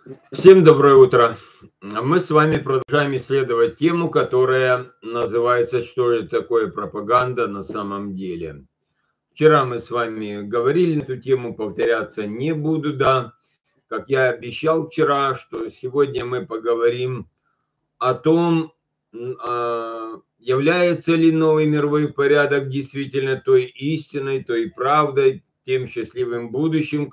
Всем доброе утро. Мы с вами продолжаем исследовать тему, которая называется «Что же такое пропаганда на самом деле?». Вчера мы с вами говорили на эту тему, повторяться не буду, да. Как я обещал вчера, что сегодня мы поговорим о том, является ли новый мировой порядок действительно той истиной, той правдой, тем счастливым будущим,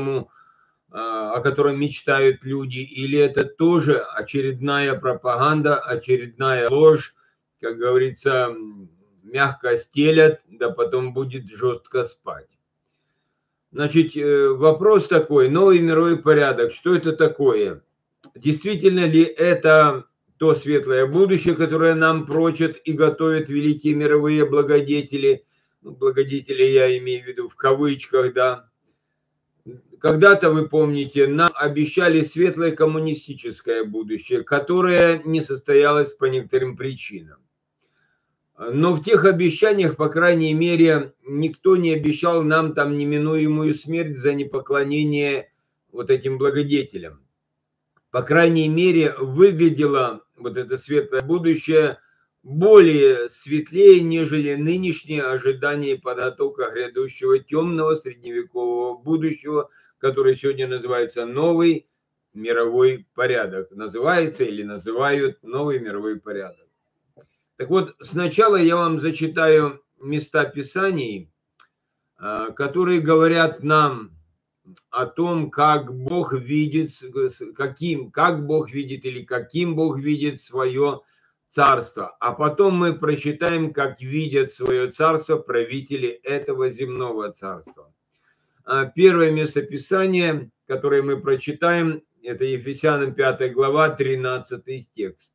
о котором мечтают люди, или это тоже очередная пропаганда, очередная ложь, как говорится, мягко стелят, да потом будет жестко спать. Значит, вопрос такой, новый мировой порядок, что это такое? Действительно ли это то светлое будущее, которое нам прочат и готовят великие мировые благодетели? Ну, благодетели я имею в виду в кавычках, да. Когда-то, вы помните, нам обещали светлое коммунистическое будущее, которое не состоялось по некоторым причинам. Но в тех обещаниях, по крайней мере, никто не обещал нам там неминуемую смерть за непоклонение вот этим благодетелям. По крайней мере, выглядело вот это светлое будущее более светлее, нежели нынешние ожидания и подготовка грядущего темного средневекового будущего, который сегодня называется новый мировой порядок. Называется или называют новый мировой порядок. Так вот, сначала я вам зачитаю места Писаний, которые говорят нам о том, как Бог видит, как Бог видит или каким Бог видит свое царство. А потом мы прочитаем, как видят свое царство правители этого земного царства. Первое местописание, которое мы прочитаем, это Ефесянам 5 глава, 13 текст.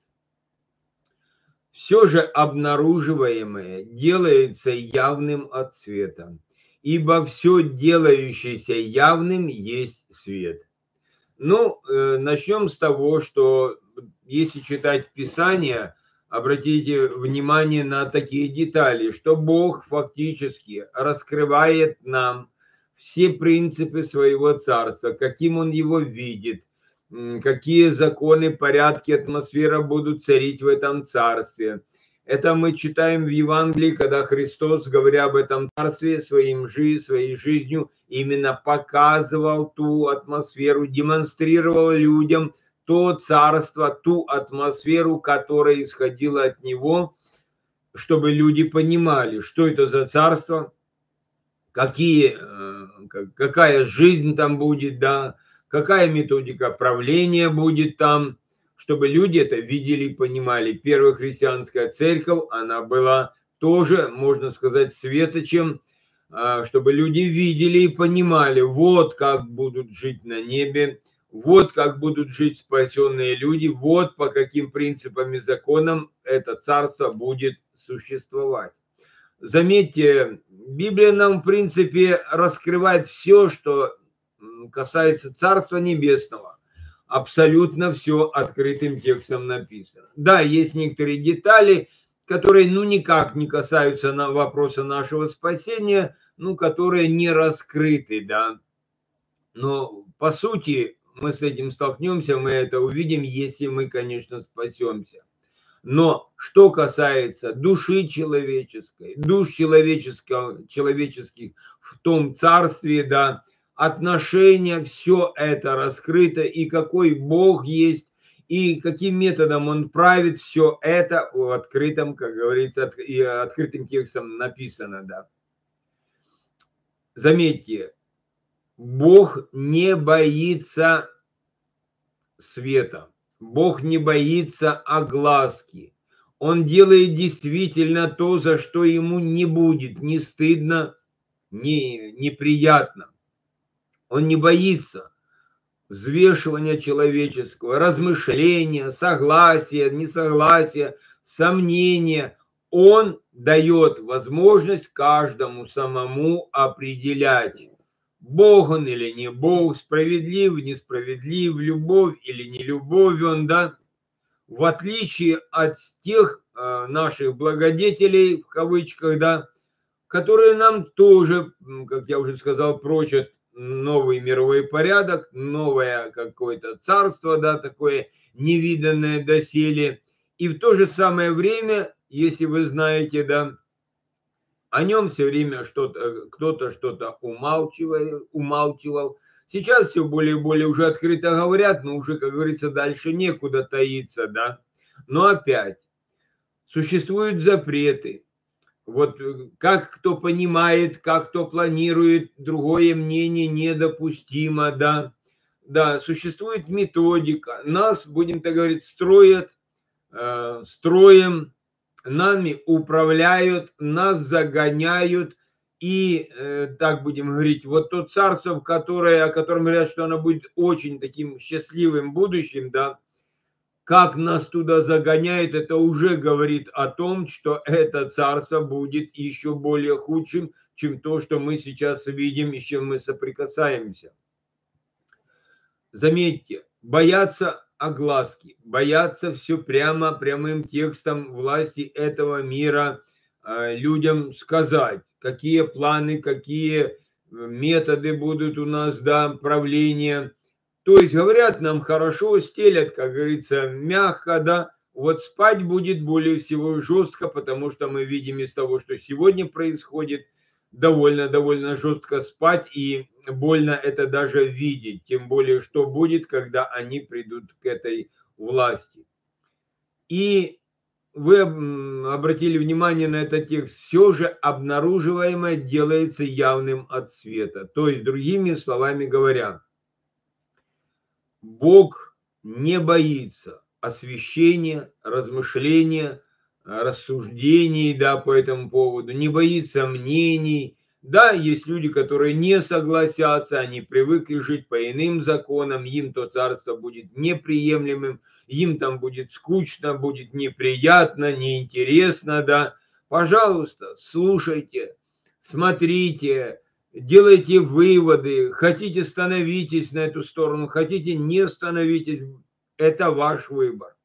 Все же обнаруживаемое делается явным от света, ибо все делающееся явным есть свет. Ну, начнем с того, что если читать Писание, обратите внимание на такие детали, что Бог фактически раскрывает нам все принципы своего царства, каким Он его видит, какие законы, порядки, атмосфера будут царить в этом царстве. Это мы читаем в Евангелии, когда Христос, говоря об этом царстве, своей жизнью именно показывал ту атмосферу, демонстрировал людям то царство, ту атмосферу, которая исходила от него, чтобы люди понимали, что это за царство, какая жизнь там будет, да, какая методика правления будет там, чтобы люди это видели и понимали. Первая христианская церковь, она была тоже, можно сказать, светочем, чтобы люди видели и понимали, вот как будут жить на небе, вот как будут жить спасенные люди, вот по каким принципам и законам это царство будет существовать. Заметьте, Библия нам, в принципе, раскрывает все, что касается Царства Небесного. Абсолютно все открытым текстом написано. Да, есть некоторые детали, которые, никак не касаются вопроса нашего спасения, которые не раскрыты, да. Но, по сути, мы с этим столкнемся, мы это увидим, если мы, конечно, спасемся. Но что касается души человеческой, душ человеческих в том царстве, да, отношения, все это раскрыто, и какой Бог есть, и каким методом Он правит, все это в открытом, как говорится, и открытым текстом написано, да. Заметьте, Бог не боится света, Бог не боится огласки. Он делает действительно то, за что ему не будет ни стыдно, ни неприятно. Он не боится взвешивания человеческого, размышления, согласия, несогласия, сомнения. Он дает возможность каждому самому определять, Бог он или не Бог, справедлив, несправедлив, любовь или не любовь он, да. В отличие от тех наших благодетелей, в кавычках, да, которые нам тоже, как я уже сказал, прочат новый мировой порядок, новое какое-то царство, да, такое невиданное доселе. И в то же самое время, если вы знаете, да, о нем все время кто-то что-то умалчивал. Сейчас все более и более уже открыто говорят, но уже, как говорится, дальше некуда таиться, да. Но опять, существуют запреты. Вот как кто понимает, как кто планирует, другое мнение недопустимо, да. Да, существует методика. Нас, будем так говорить, строем, нами управляют, нас загоняют. И, так будем говорить, вот то царство, о котором говорят, что оно будет очень таким счастливым будущим, да, как нас туда загоняет, это уже говорит о том, что это царство будет еще более худшим, чем то, что мы сейчас видим и с чем мы соприкасаемся. Заметьте, боятся огласки, боятся все прямым текстом власти этого мира людям сказать, какие планы, какие методы будут у нас, да, правления. То есть говорят нам хорошо, стелят, как говорится, мягко, да, вот спать будет более всего жестко, потому что мы видим из того, что сегодня происходит, довольно жестко спать, и больно это даже видеть, тем более, что будет, когда они придут к этой власти. И вы обратили внимание на этот текст, все же обнаруживаемое делается явным от света. То есть, другими словами говоря, Бог не боится освящения, размышления, рассуждений, да, по этому поводу, не боится мнений. Да, есть люди, которые не согласятся, они привыкли жить по иным законам, им то царство будет неприемлемым, им там будет скучно, будет неприятно, неинтересно, да. Пожалуйста, слушайте, смотрите, делайте выводы, хотите становитесь на эту сторону, хотите не становитесь, это ваш выбор.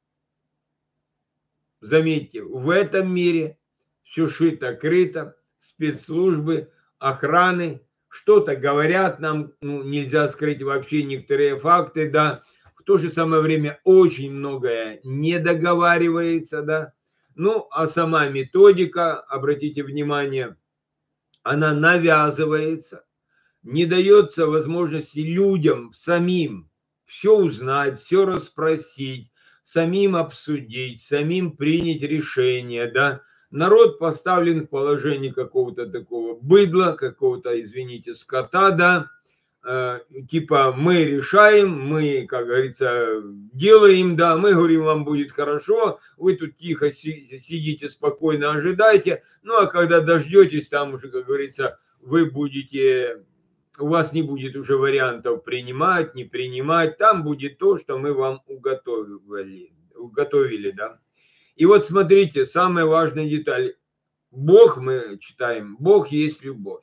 Заметьте, в этом мире все шито-крыто, спецслужбы, охраны, что-то говорят нам, ну, нельзя скрыть вообще некоторые факты, да, в то же самое время очень многое не договаривается, да, ну, а сама методика, обратите внимание, она навязывается, не дается возможности людям самим все узнать, все расспросить, самим обсудить, самим принять решение, да. Народ поставлен в положение какого-то такого быдла, какого-то, извините, скота, да, типа мы решаем, мы, как говорится, делаем, да, мы говорим, вам будет хорошо, вы тут тихо сидите, спокойно ожидайте, ну а когда дождетесь, там уже, как говорится, вы будете, у вас не будет уже вариантов принимать, не принимать, там будет то, что мы вам уготовили, да. И вот смотрите, самая важная деталь. Бог, мы читаем, Бог есть любовь.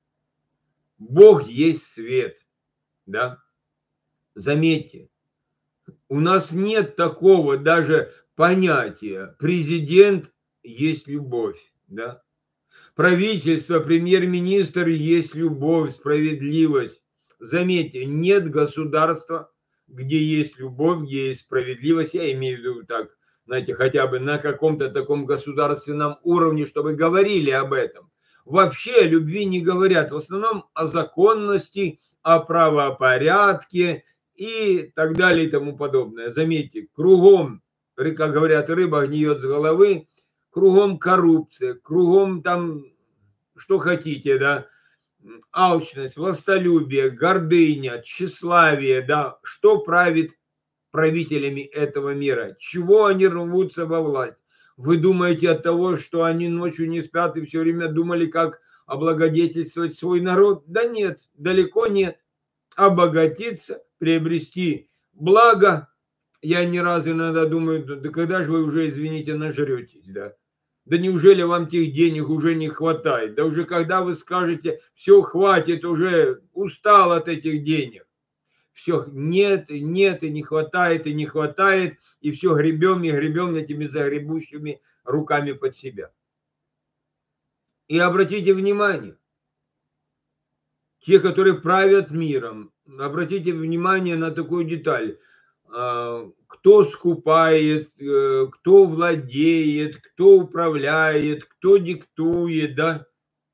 Бог есть свет, да. Заметьте, у нас нет такого даже понятия президент есть любовь, да. Правительство, премьер-министр есть любовь, справедливость. Заметьте, нет государства, где есть любовь, где есть справедливость. Я имею в виду так, знаете, хотя бы на каком-то таком государственном уровне, чтобы говорили об этом. Вообще о любви не говорят. В основном о законности, о правопорядке и так далее и тому подобное. Заметьте, кругом, как говорят, рыба гниет с головы, кругом коррупция, кругом там, что хотите, да, алчность, властолюбие, гордыня, тщеславие, да, что правит правителями этого мира, чего они рвутся во власть. Вы думаете от того, что они ночью не спят и все время думали, как облагодетельствовать свой народ? Да нет, далеко нет. Обогатиться, приобрести благо. Я не раз иногда думаю, да когда же вы уже, извините, нажретесь, да? Да неужели вам тех денег уже не хватает? Да уже когда вы скажете, все, хватит, уже устал от этих денег. Все, нет, нет, и не хватает, и все гребем и гребем этими загребущими руками под себя. И обратите внимание, те, которые правят миром. Обратите внимание на такую деталь. Кто скупает, кто владеет, кто управляет, кто диктует, да?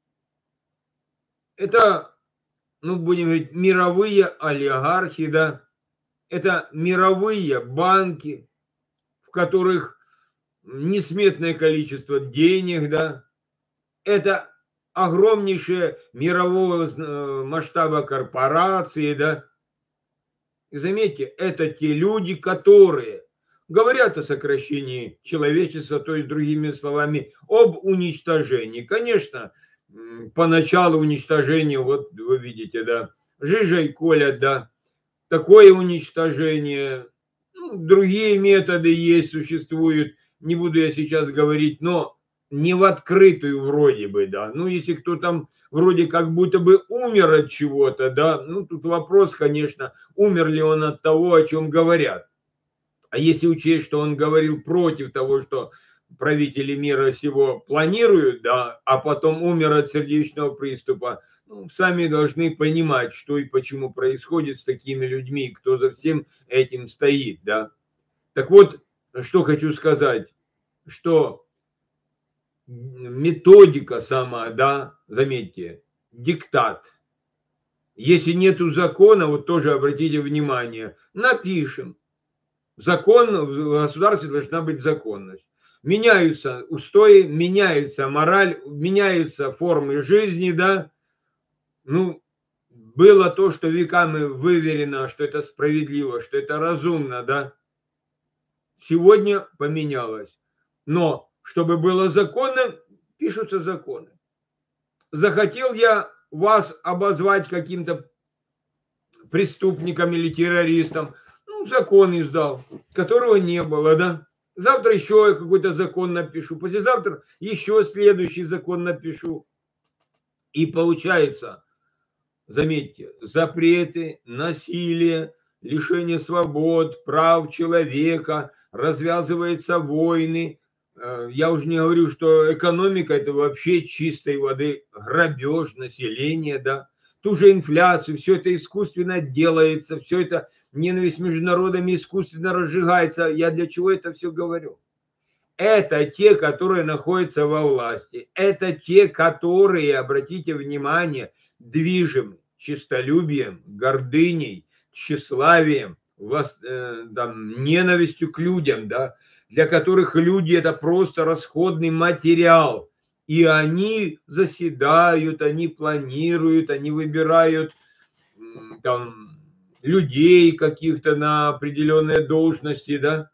Это, ну, будем говорить, мировые олигархи, да? Это мировые банки, в которых несметное количество денег, да? Это огромнейшие мирового масштаба корпорации, да? И заметьте, это те люди, которые говорят о сокращении человечества, то есть, другими словами, об уничтожении. Конечно, поначалу уничтожения, вот вы видите, да, жижей колят, да, такое уничтожение, ну, другие методы есть, существуют, не буду я сейчас говорить, но не в открытую вроде бы, да. Ну, если кто там вроде как будто бы умер от чего-то, да, ну, тут вопрос, конечно, умер ли он от того, о чем говорят. А если учесть, что он говорил против того, что правители мира сего планируют, да, а потом умер от сердечного приступа, ну, сами должны понимать, что и почему происходит с такими людьми, кто за всем этим стоит, да. Так вот, что хочу сказать, что методика сама, да, заметьте, диктат. Если нету закона, вот тоже обратите внимание, напишем. Закон, в государстве должна быть законность. Меняются устои, меняется мораль, меняются формы жизни, да. Ну, было то, что веками выверено, что это справедливо, что это разумно, да. Сегодня поменялось. Но, чтобы было законно, пишутся законы. Захотел я вас обозвать каким-то преступником или террористом, ну, закон издал, которого не было, да. Завтра еще какой-то закон напишу, послезавтра еще следующий закон напишу. И получается, заметьте, запреты, насилие, лишение свобод, прав человека, развязываются войны. Я уже не говорю, что экономика – это вообще чистой воды грабеж населения, да. Ту же инфляцию, все это искусственно делается, все это ненависть между народами искусственно разжигается. Я для чего это все говорю? Это те, которые находятся во власти. Это те, которые, обратите внимание, движимы честолюбием, гордыней, тщеславием, там, ненавистью к людям, да, для которых люди – это просто расходный материал. И они заседают, они планируют, они выбирают там, людей каких-то на определенные должности, да.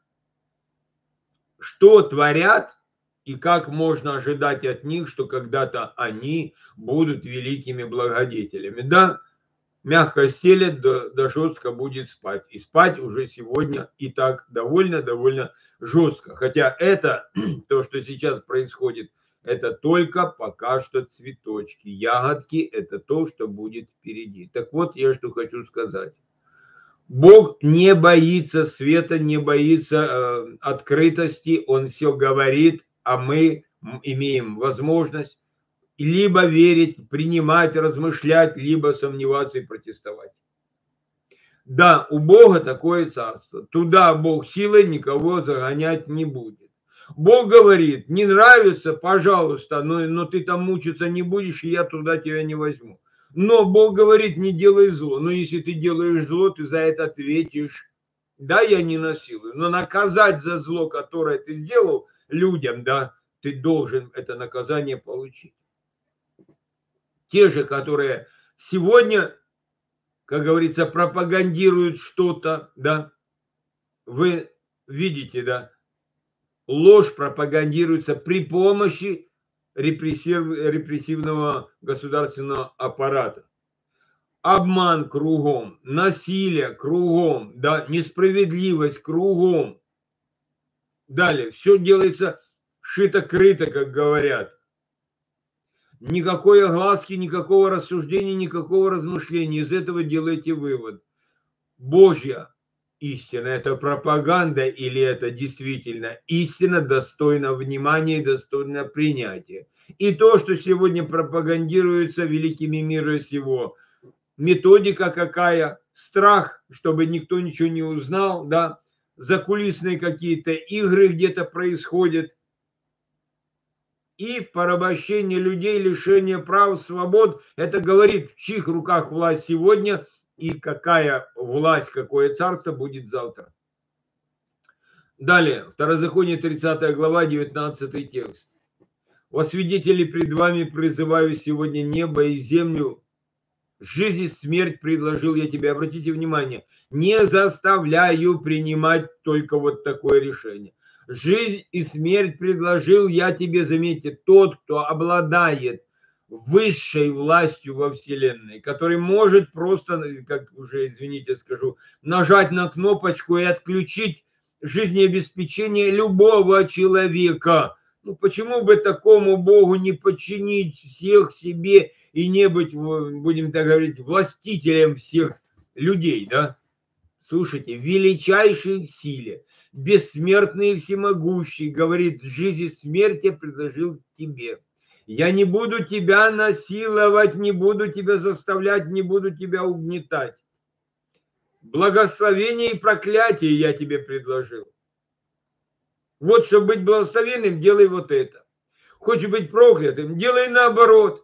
Что творят и как можно ожидать от них, что когда-то они будут великими благодетелями. Да, мягко стелет, да жестко будет спать. И спать уже сегодня и так довольно жестко. Хотя это, то, что сейчас происходит, это только пока что цветочки. Ягодки – это то, что будет впереди. Так вот, я что хочу сказать. Бог не боится света, не боится открытости, Он все говорит, а мы имеем возможность либо верить, принимать, размышлять, либо сомневаться и протестовать. Да, у Бога такое царство. Туда Бог силой никого загонять не будет. Бог говорит, не нравится, пожалуйста, но ты там мучиться не будешь, и я туда тебя не возьму. Но Бог говорит, не делай зло. Но если ты делаешь зло, ты за это ответишь. Да, я не насилую, но наказать за зло, которое ты сделал людям, да, ты должен это наказание получить. Те же, которые сегодня, как говорится, пропагандируют что-то, да, вы видите, да, ложь пропагандируется при помощи репрессивного государственного аппарата. Обман кругом, насилие кругом, да, несправедливость кругом. Далее, все делается шито-крыто, как говорят. Никакой огласки, никакого рассуждения, никакого размышления. Из этого делайте вывод. Божья истина – это пропаганда или это действительно истина, достойна внимания и достойна принятия. И то, что сегодня пропагандируется великими мира сего, методика какая, страх, чтобы никто ничего не узнал, да, закулисные какие-то игры где-то происходят, и порабощение людей, лишение прав, свобод. Это говорит, в чьих руках власть сегодня и какая власть, какое царство будет завтра. Далее, Второзаконие, 30 глава, 19 текст. «Во свидетели пред вами призываю сегодня небо и землю, жизнь и смерть предложил я тебе». Обратите внимание, не заставляю принимать только вот такое решение. Жизнь и смерть предложил я тебе, заметьте, тот, кто обладает высшей властью во Вселенной, который может просто, как уже, извините, скажу, нажать на кнопочку и отключить жизнеобеспечение любого человека. Ну, почему бы такому Богу не подчинить всех себе и не быть, будем так говорить, властителем всех людей, да? Слушайте, величайшей силе, бессмертный и всемогущий, говорит, жизнь и смерть я предложил тебе. Я не буду тебя насиловать, не буду тебя заставлять, не буду тебя угнетать. Благословение и проклятие я тебе предложил. Вот, чтобы быть благословенным, делай вот это. Хочешь быть проклятым, делай наоборот.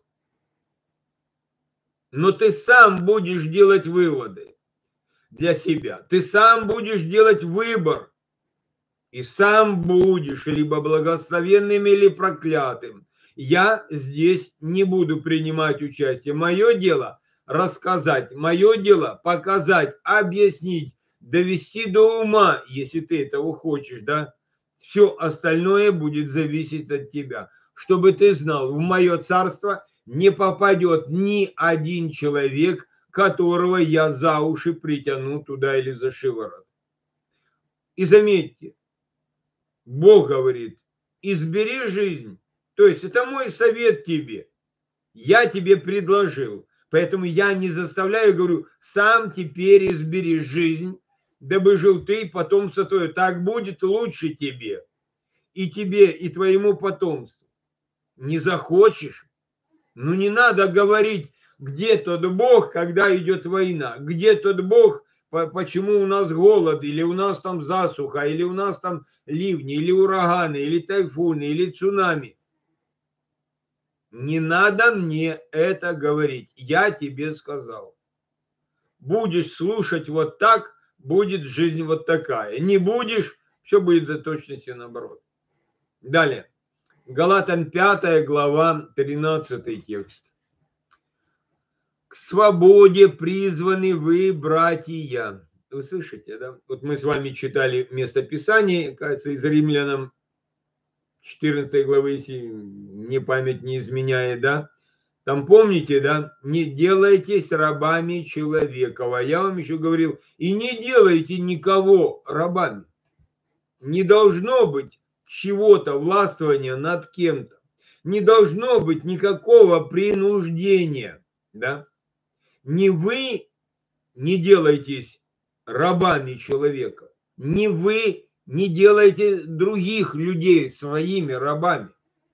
Но ты сам будешь делать выводы для себя. Ты сам будешь делать выбор. И сам будешь либо благословенным, или проклятым. Я здесь не буду принимать участие. Мое дело рассказать, мое дело показать, объяснить, довести до ума, если ты этого хочешь, да. Все остальное будет зависеть от тебя. Чтобы ты знал, в мое царство не попадет ни один человек, которого я за уши притяну туда или за шиворот. И заметьте, Бог говорит, избери жизнь. То есть это мой совет тебе. Я тебе предложил. Поэтому я не заставляю, говорю, сам теперь избери жизнь, дабы жил ты и потомство твое. Так будет лучше тебе, и твоему потомству. Не захочешь? Ну не надо говорить, где тот Бог, когда идет война, где тот Бог, почему у нас голод, или у нас там засуха, или у нас там ливни, или ураганы, или тайфуны, или цунами. Не надо мне это говорить, я тебе сказал. Будешь слушать вот так, будет жизнь вот такая. Не будешь, все будет за точностью наоборот. Далее. Галатам 5 глава, 13 текст. К свободе призваны вы, братья. Вы слышите, да? Вот мы с вами читали местописание, кажется, из Римлянам 14 главы, если мне память не изменяет, да? Там помните, да? Не делайтесь рабами человека. А я вам еще говорил, и не делайте никого рабами. Не должно быть чего-то, властвования над кем-то. Не должно быть никакого принуждения, да? Не вы не делайтесь рабами человека, не вы не делайте других людей своими рабами.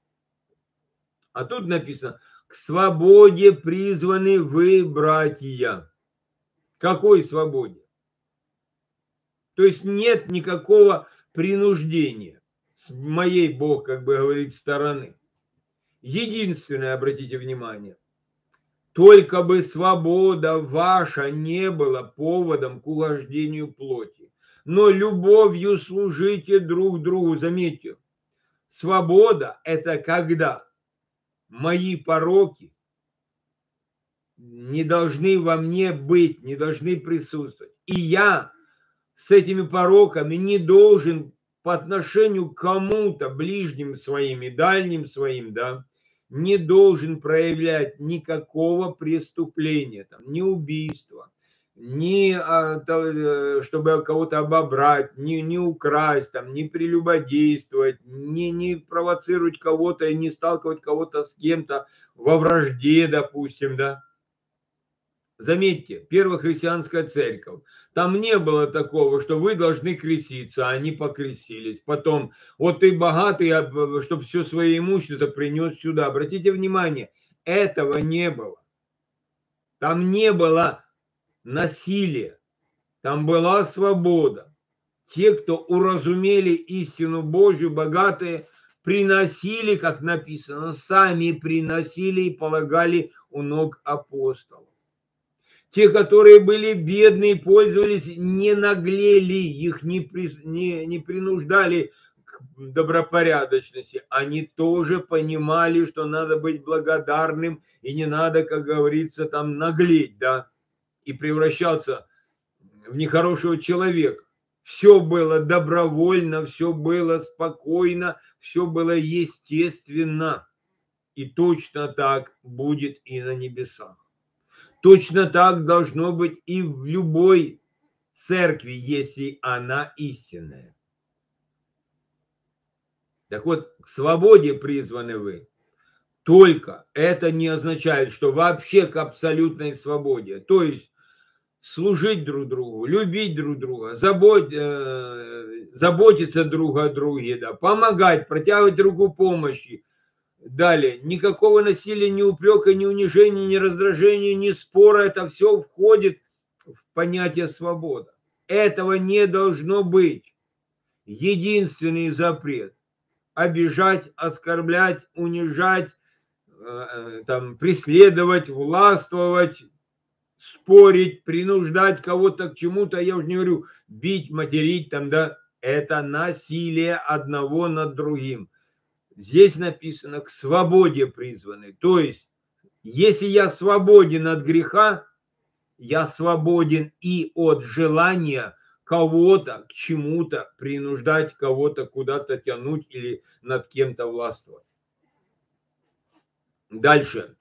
А тут написано, к свободе призваны вы, братья. Какой свободе? То есть нет никакого принуждения с моей, Бог, как бы говорит, стороны. Единственное, обратите внимание, только бы свобода ваша не была поводом к угождению плоти, но любовью служите друг другу. Заметьте, свобода – это когда мои пороки не должны во мне быть, не должны присутствовать. И я с этими пороками не должен по отношению к кому-то, ближним своим и дальним своим, да, не должен проявлять никакого преступления, там, ни убийства, ни чтобы кого-то обобрать, ни украсть, там, ни прелюбодействовать, ни провоцировать кого-то и не сталкивать кого-то с кем-то во вражде, допустим, да. Заметьте, первохристианская церковь, там не было такого, что вы должны креститься, а они покрестились. Потом, вот ты богатый, чтобы все свое имущество принес сюда. Обратите внимание, этого не было. Там не было насилия, там была свобода. Те, кто уразумели истину Божью, богатые, приносили, как написано, сами приносили и полагали у ног апостолов. Те, которые были бедные, пользовались, не наглели, их не принуждали к добропорядочности. Они тоже понимали, что надо быть благодарным, и не надо, как говорится, там наглеть, да, и превращаться в нехорошего человека. Все было добровольно, все было спокойно, все было естественно. И точно так будет и на небесах. Точно так должно быть и в любой церкви, если она истинная. Так вот, к свободе призваны вы. Только это не означает, что вообще к абсолютной свободе. То есть служить друг другу, любить друг друга, заботиться друг о друге, да, помогать, протягивать руку помощи. Далее, никакого насилия, ни упрека, ни унижения, ни раздражения, ни спора, это все входит в понятие свобода. Этого не должно быть. Единственный запрет – обижать, оскорблять, унижать, там, преследовать, властвовать, спорить, принуждать кого-то к чему-то, я уже не говорю, бить, материть, там, да, это насилие одного над другим. Здесь написано, к свободе призваны. То есть, если я свободен от греха, я свободен и от желания кого-то к чему-то принуждать, кого-то куда-то тянуть или над кем-то властвовать. Дальше.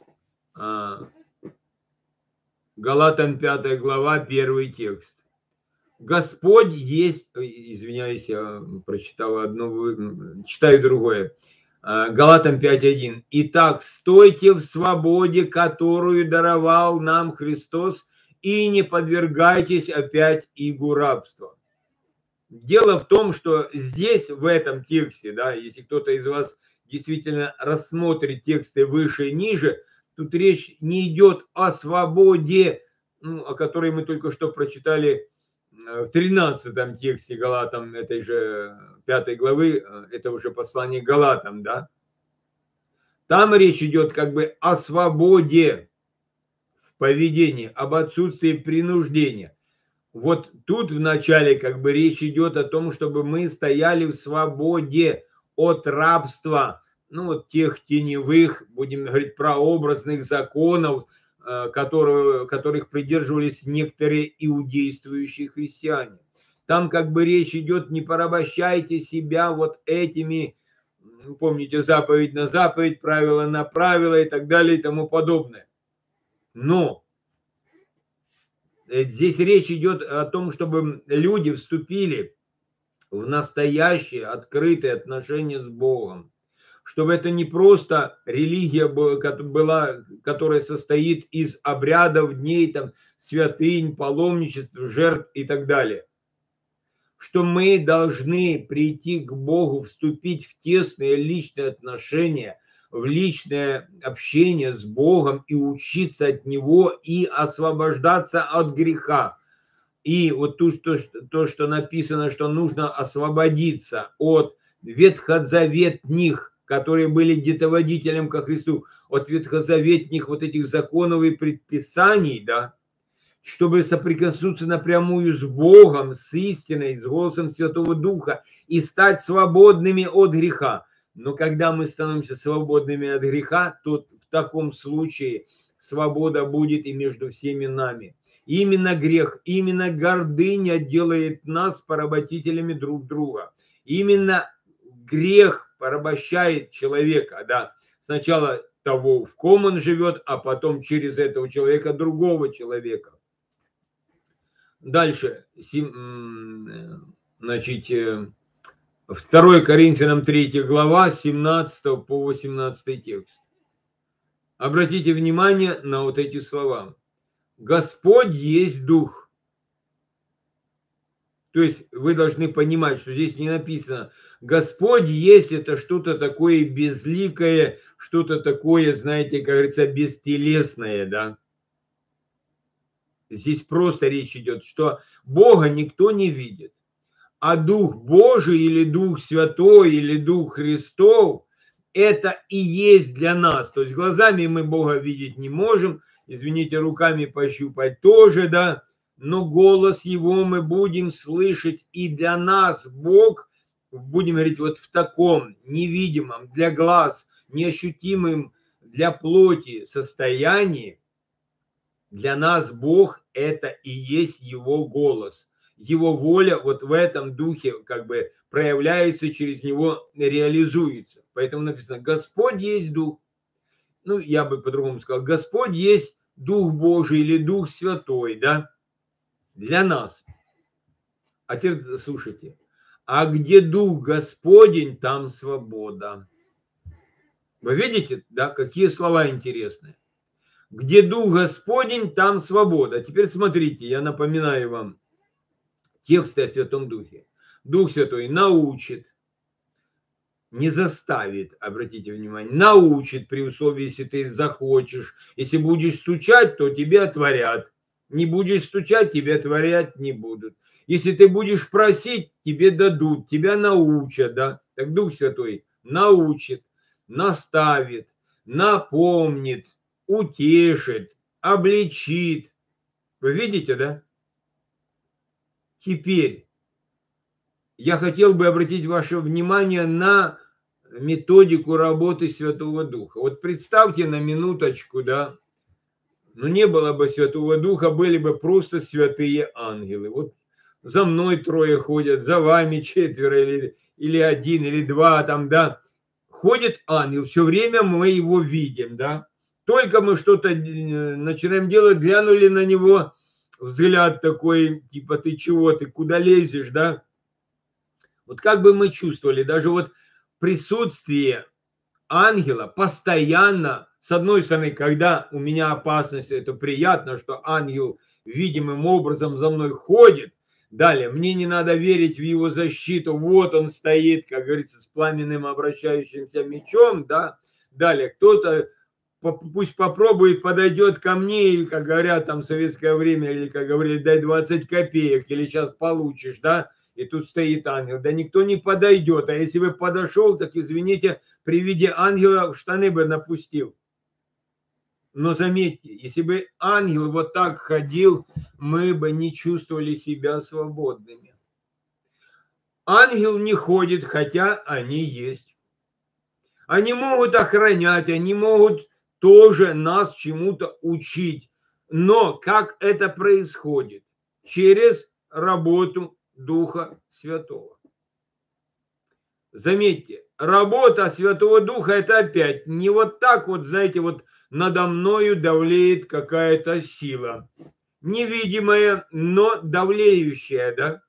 Галатам 5 глава, 1 текст. Господь есть, извиняюсь, я прочитал одно, читаю другое. Галатам 5:1. Итак, стойте в свободе, которую даровал нам Христос, и не подвергайтесь опять игу рабства. Дело в том, что здесь, в этом тексте, да, если кто-то из вас действительно рассмотрит тексты выше и ниже, тут речь не идет о свободе, о которой мы только что прочитали в 13 тексте Галатам этой же 5 главы, этого же послания Галатам, да. Там речь идет как бы о свободе в поведении, об отсутствии принуждения. Вот тут вначале как бы речь идет о том, чтобы мы стояли в свободе от рабства, ну вот тех теневых, будем говорить, прообразных законов, которых придерживались некоторые иудействующие христиане. Там как бы речь идет, не порабощайте себя вот этими, помните, заповедь на заповедь, правило на правило и так далее и тому подобное. Но здесь речь идет о том, чтобы люди вступили в настоящие открытые отношения с Богом. Чтобы это не просто религия была, которая состоит из обрядов, дней, там, святынь, паломничеств, жертв и так далее. Что мы должны прийти к Богу, вступить в тесные личные отношения, в личное общение с Богом и учиться от Него и освобождаться от греха. И вот то, что написано, что нужно освободиться от ветхозаветных, которые были детоводителем ко Христу, от ветхозаветных вот этих законов и предписаний, да, чтобы соприкоснуться напрямую с Богом, с истиной, с голосом Святого Духа и стать свободными от греха. Но когда мы становимся свободными от греха, то в таком случае свобода будет и между всеми нами. Именно грех, именно гордыня делает нас поработителями друг друга. Именно грех порабощает человека, да. Сначала того, в ком он живет, а потом через этого человека другого человека. Дальше, значит, 2 Коринфянам 3 глава, 17 по 18 текст. Обратите внимание на вот эти слова. Господь есть Дух. То есть вы должны понимать, что здесь не написано Господь есть, это что-то такое безликое, что-то такое, знаете, как говорится, бестелесное, да. Здесь просто речь идет, что Бога никто не видит. А Дух Божий или Дух Святой или Дух Христов – это и есть для нас. То есть глазами мы Бога видеть не можем, извините, руками пощупать тоже, да, но голос Его мы будем слышать, и для нас Бог, будем говорить, вот в таком невидимом, для глаз, неощутимым для плоти состоянии, для нас Бог – это и есть Его голос. Его воля вот в этом духе как бы проявляется, через него реализуется. Поэтому написано, Господь есть Дух. Ну, я бы по-другому сказал, Господь есть Дух Божий или Дух Святой, да, для нас. А теперь слушайте. А где Дух Господень, там свобода. Вы видите, да, какие слова интересные. Где Дух Господень, там свобода. Теперь смотрите, я напоминаю вам тексты о Святом Духе. Дух Святой научит, не заставит, обратите внимание, научит при условии, если ты захочешь. Если будешь стучать, то тебе отворят. Не будешь стучать, тебе отворять не будут. Если ты будешь просить, тебе дадут, тебя научат, да. Так Дух Святой научит, наставит, напомнит, утешит, обличит. Вы видите, да? Теперь я хотел бы обратить ваше внимание на методику работы Святого Духа. Вот представьте на минуточку, да, ну не было бы Святого Духа, были бы просто святые ангелы. Вот за мной трое ходят, за вами четверо, или один, или два там, да. Ходит ангел, все время мы его видим, да. Только мы что-то начинаем делать, глянули на него, взгляд такой, типа, ты чего, ты куда лезешь, да. Вот как бы мы чувствовали, даже вот присутствие ангела постоянно, с одной стороны, когда у меня опасность, это приятно, что ангел видимым образом за мной ходит. Далее, мне не надо верить в его защиту, вот он стоит, как говорится, с пламенным обращающимся мечом, да. Далее, кто-то пусть попробует, подойдет ко мне, или, как говорят там в советское время, или, как говорили, дай 20 копеек, или сейчас получишь, да. И тут стоит ангел. Да никто не подойдет. А если бы подошел, так, извините, при виде ангела в штаны бы напустил. Но заметьте, если бы ангел вот так ходил, мы бы не чувствовали себя свободными. Ангел не ходит, хотя они есть. Они могут охранять, они могут тоже нас чему-то учить. Но как это происходит? Через работу Духа Святого. Заметьте, работа Святого Духа – это опять не вот так вот, знаете, вот надо мною давлеет какая-то сила. Невидимая, но давлеющая, да?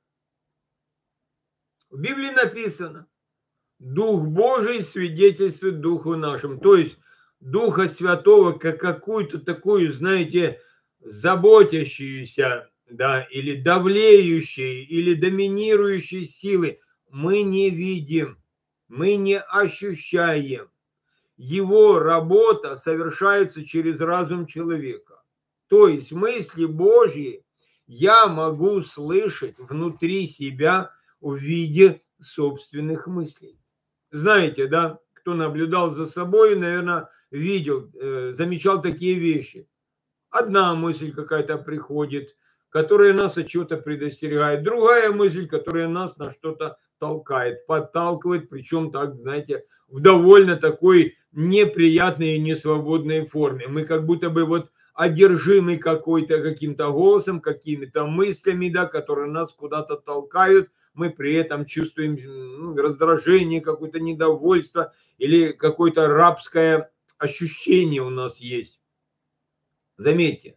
В Библии написано, Дух Божий свидетельствует Духу нашему. То есть Духа Святого как какую-то такую, знаете, заботящуюся, да, или давлеющей, или доминирующей силы мы не видим, мы не ощущаем. Его работа совершается через разум человека. То есть мысли Божьи я могу слышать внутри себя в виде собственных мыслей. Знаете, да, кто наблюдал за собой, наверное, видел, замечал такие вещи. Одна мысль какая-то приходит, которая нас от чего-то предостерегает. Другая мысль, которая нас на что-то толкает, подталкивает, причем так, знаете, в довольно такой неприятной и несвободной форме. Мы как будто бы вот одержимы каким-то голосом, какими-то мыслями, да, которые нас куда-то толкают. Мы при этом чувствуем раздражение, какое-то недовольство или какое-то рабское ощущение у нас есть. Заметьте,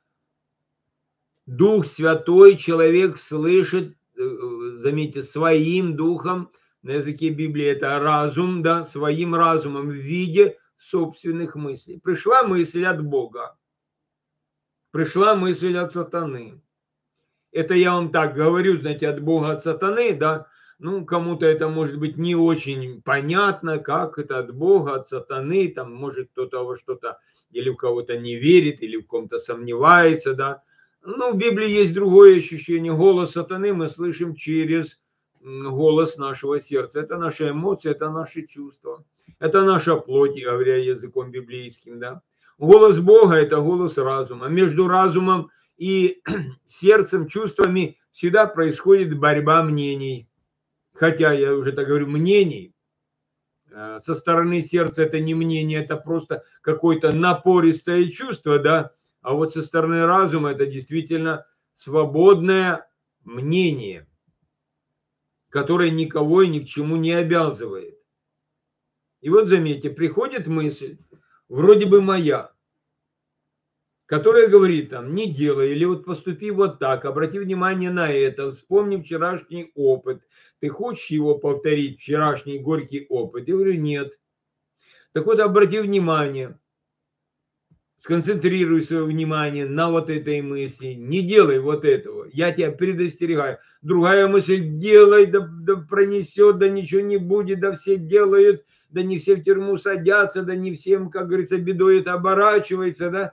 Дух Святой человек слышит, заметьте, своим духом, на языке Библии это разум, да, своим разумом в виде собственных мыслей. Пришла мысль от Бога, пришла мысль от сатаны. Это я вам так говорю, знаете, от Бога, от сатаны, да, ну, кому-то это может быть не очень понятно, как это от Бога, от сатаны, там, может, кто-то во что-то или в кого-то не верит, или в ком-то сомневается, да. Ну, в Библии есть другое ощущение. Голос сатаны мы слышим через голос нашего сердца. Это наши эмоции, это наши чувства. Это наша плоть, говоря языком библейским, да. Голос Бога – это голос разума. Между разумом и сердцем, чувствами всегда происходит борьба мнений. Хотя, я уже так говорю, мнений. Со стороны сердца это не мнение, это просто какое-то напористое чувство, да. А вот со стороны разума это действительно свободное мнение, которое никого и ни к чему не обязывает. И вот заметьте, приходит мысль, вроде бы моя, которая говорит там, не делай, или вот поступи вот так, обрати внимание на это, вспомни вчерашний опыт. Ты хочешь его повторить, вчерашний горький опыт? Я говорю, нет. Так вот, обрати внимание, сконцентрируй свое внимание на вот этой мысли, не делай вот этого, я тебя предостерегаю. Другая мысль, делай, да пронесет, да ничего не будет, да все делают, да не все в тюрьму садятся, да не всем, как говорится, бедой это оборачивается, да.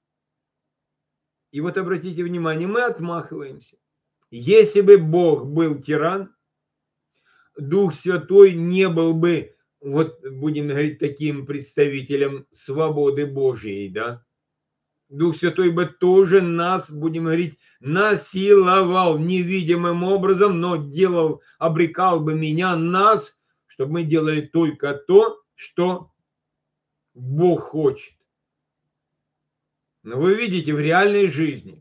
И вот обратите внимание, мы отмахиваемся. Если бы Бог был тиран, Дух Святой не был бы, вот будем говорить, таким представителем свободы Божьей, да. Дух Святой бы тоже нас, будем говорить, насиловал невидимым образом, но делал, обрекал бы меня, нас, чтобы мы делали только то, что Бог хочет. Но вы видите, в реальной жизни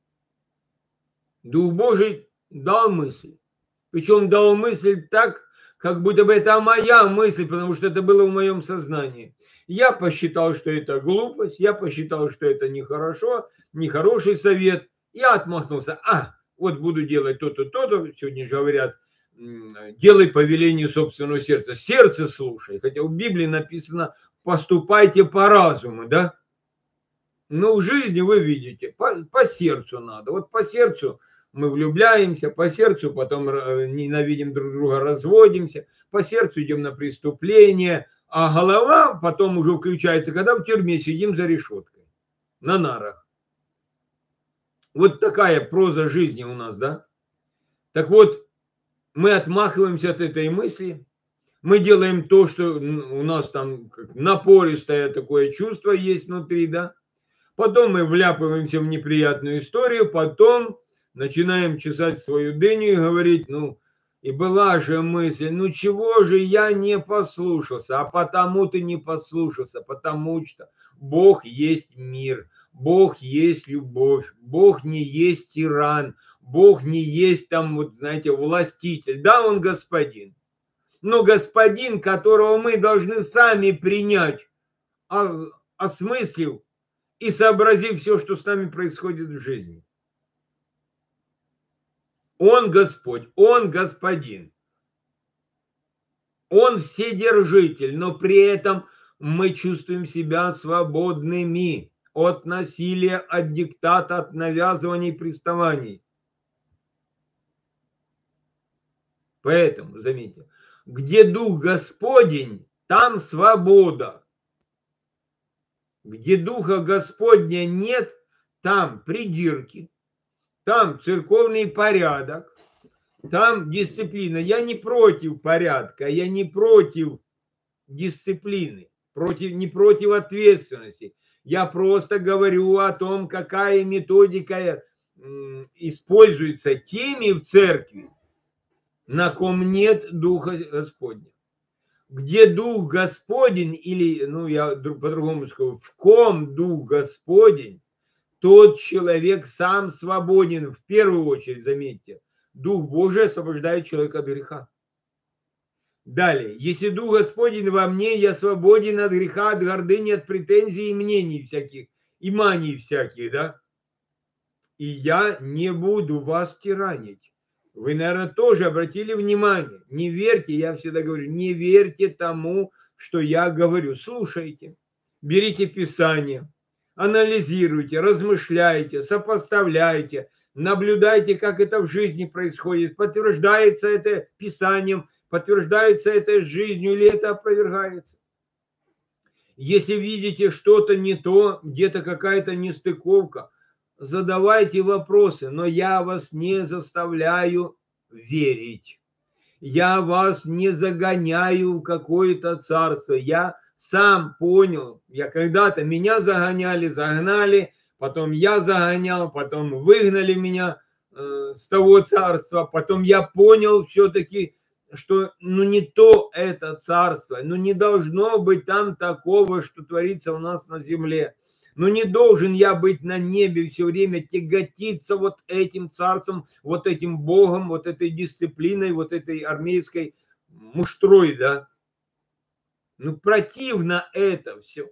Дух Божий дал мысль. Причем дал мысль так, как будто бы это моя мысль, потому что это было в моем сознании. Я посчитал, что это глупость, я посчитал, что это нехорошо, нехороший совет. Я отмахнулся. Вот буду делать то-то, то-то. Сегодня же говорят, делай по велению собственного сердца. Сердце слушай. Хотя в Библии написано, поступайте по разуму, да? Но в жизни вы видите, по сердцу надо. Вот по сердцу мы влюбляемся, по сердцу потом ненавидим друг друга, разводимся, по сердцу идем на преступление, а голова потом уже включается, когда в тюрьме сидим за решеткой, на нарах. Вот такая проза жизни у нас, да? Так вот, мы отмахиваемся от этой мысли, мы делаем то, что у нас там напористое такое чувство есть внутри, да? Потом мы вляпываемся в неприятную историю, потом начинаем чесать свою дыню и говорить, и была же мысль, чего же я не послушался? А потому ты не послушался, потому что Бог есть мир, Бог есть любовь, Бог не есть тиран, Бог не есть там, вот знаете, властитель. Да, он господин, но господин, которого мы должны сами принять, осмыслив и сообразив все, что с нами происходит в жизни. Он Господь, Он Господин, Он Вседержитель, но при этом мы чувствуем себя свободными от насилия, от диктата, от навязываний, приставаний. Поэтому, заметьте, где Дух Господень, там свобода. Где Духа Господня нет, там придирки, там церковный порядок, там дисциплина. Я не против порядка, я не против дисциплины, не против ответственности. Я просто говорю о том, какая методика используется теми в церкви, на ком нет Духа Господня. Где Дух Господень, или, я по-другому скажу, в ком Дух Господень, тот человек сам свободен. В первую очередь, заметьте, Дух Божий освобождает человека от греха. Далее, если Дух Господень во мне, я свободен от греха, от гордыни, от претензий и мнений всяких, и маний всяких, да? И я не буду вас тиранить. Вы, наверное, тоже обратили внимание. Не верьте, я всегда говорю, не верьте тому, что я говорю. Слушайте, берите Писание, анализируйте, размышляйте, сопоставляйте, наблюдайте, как это в жизни происходит. Подтверждается это Писанием, подтверждается это жизнью или это опровергается. Если видите что-то не то, где-то какая-то нестыковка, задавайте вопросы, но я вас не заставляю верить. Я вас не загоняю в какое-то царство. Я сам понял. Я когда-то меня загнали, потом я загонял, потом выгнали меня с того царства. Потом я понял все-таки, что не то это царство. Не должно быть там такого, что творится у нас на земле. Не должен я быть на небе все время, тяготиться вот этим царством, вот этим Богом, вот этой дисциплиной, вот этой армейской муштрой, да. Противно это все.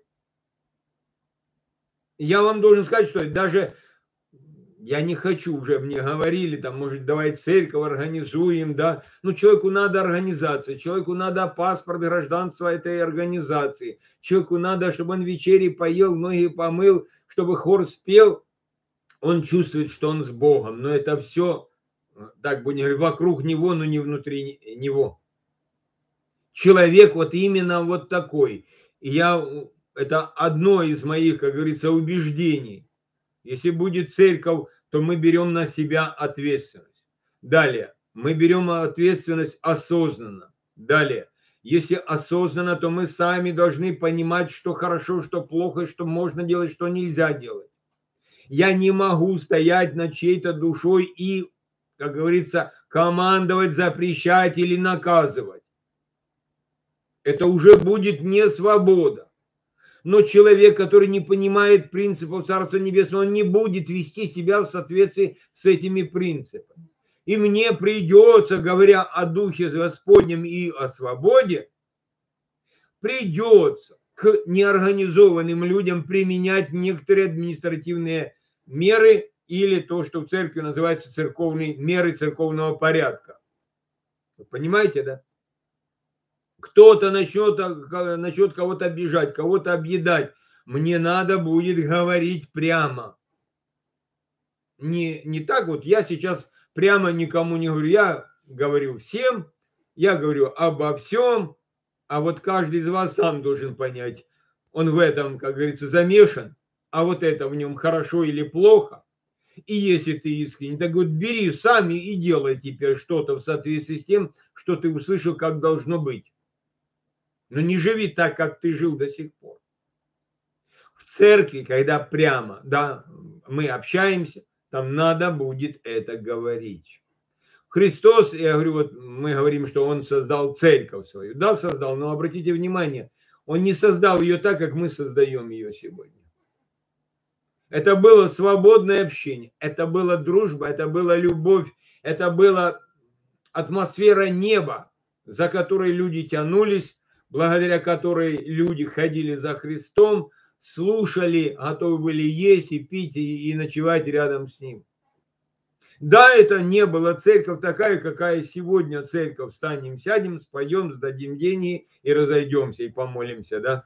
Я вам должен сказать, что даже я не хочу, уже мне говорили, там, может, давай церковь организуем, да. Человеку надо организация, человеку надо паспорт гражданства этой организации, человеку надо, чтобы он вечери поел, ноги помыл, чтобы хор спел, он чувствует, что он с Богом, но это все, так будем говорить, вокруг него, но не внутри него. Человек вот именно вот такой. И это одно из моих, как говорится, убеждений. Если будет церковь, то мы берем на себя ответственность. Далее, мы берем ответственность осознанно. Далее, если осознанно, то мы сами должны понимать, что хорошо, что плохо, что можно делать, что нельзя делать. Я не могу стоять над чьей-то душой и, как говорится, командовать, запрещать или наказывать. Это уже будет не свобода. Но человек, который не понимает принципов Царства Небесного, он не будет вести себя в соответствии с этими принципами. И мне придется, говоря о Духе Господнем и о свободе, придется к неорганизованным людям применять некоторые административные меры или то, что в церкви называется церковные меры церковного порядка. Вы понимаете, да? Кто-то начнет кого-то обижать, кого-то объедать. Мне надо будет говорить прямо. Не так вот, я сейчас прямо никому не говорю. Я говорю всем, я говорю обо всем, а вот каждый из вас сам должен понять, он в этом, как говорится, замешан, а вот это в нем хорошо или плохо. И если ты искренне, так вот бери сами и делай теперь что-то в соответствии с тем, что ты услышал, как должно быть. Но не живи так, как ты жил до сих пор. В церкви, когда прямо, да, мы общаемся, там надо будет это говорить. Христос, я говорю, вот мы говорим, что Он создал церковь свою. Да, создал, но обратите внимание, Он не создал ее так, как мы создаем ее сегодня. Это было свободное общение, это была дружба, это была любовь, это была атмосфера неба, за которой люди тянулись, благодаря которой люди ходили за Христом, слушали, готовы были есть и пить и ночевать рядом с Ним. Да, это не была церковь такая, какая сегодня церковь. Встанем, сядем, споем, сдадим деньги и разойдемся, и помолимся, да.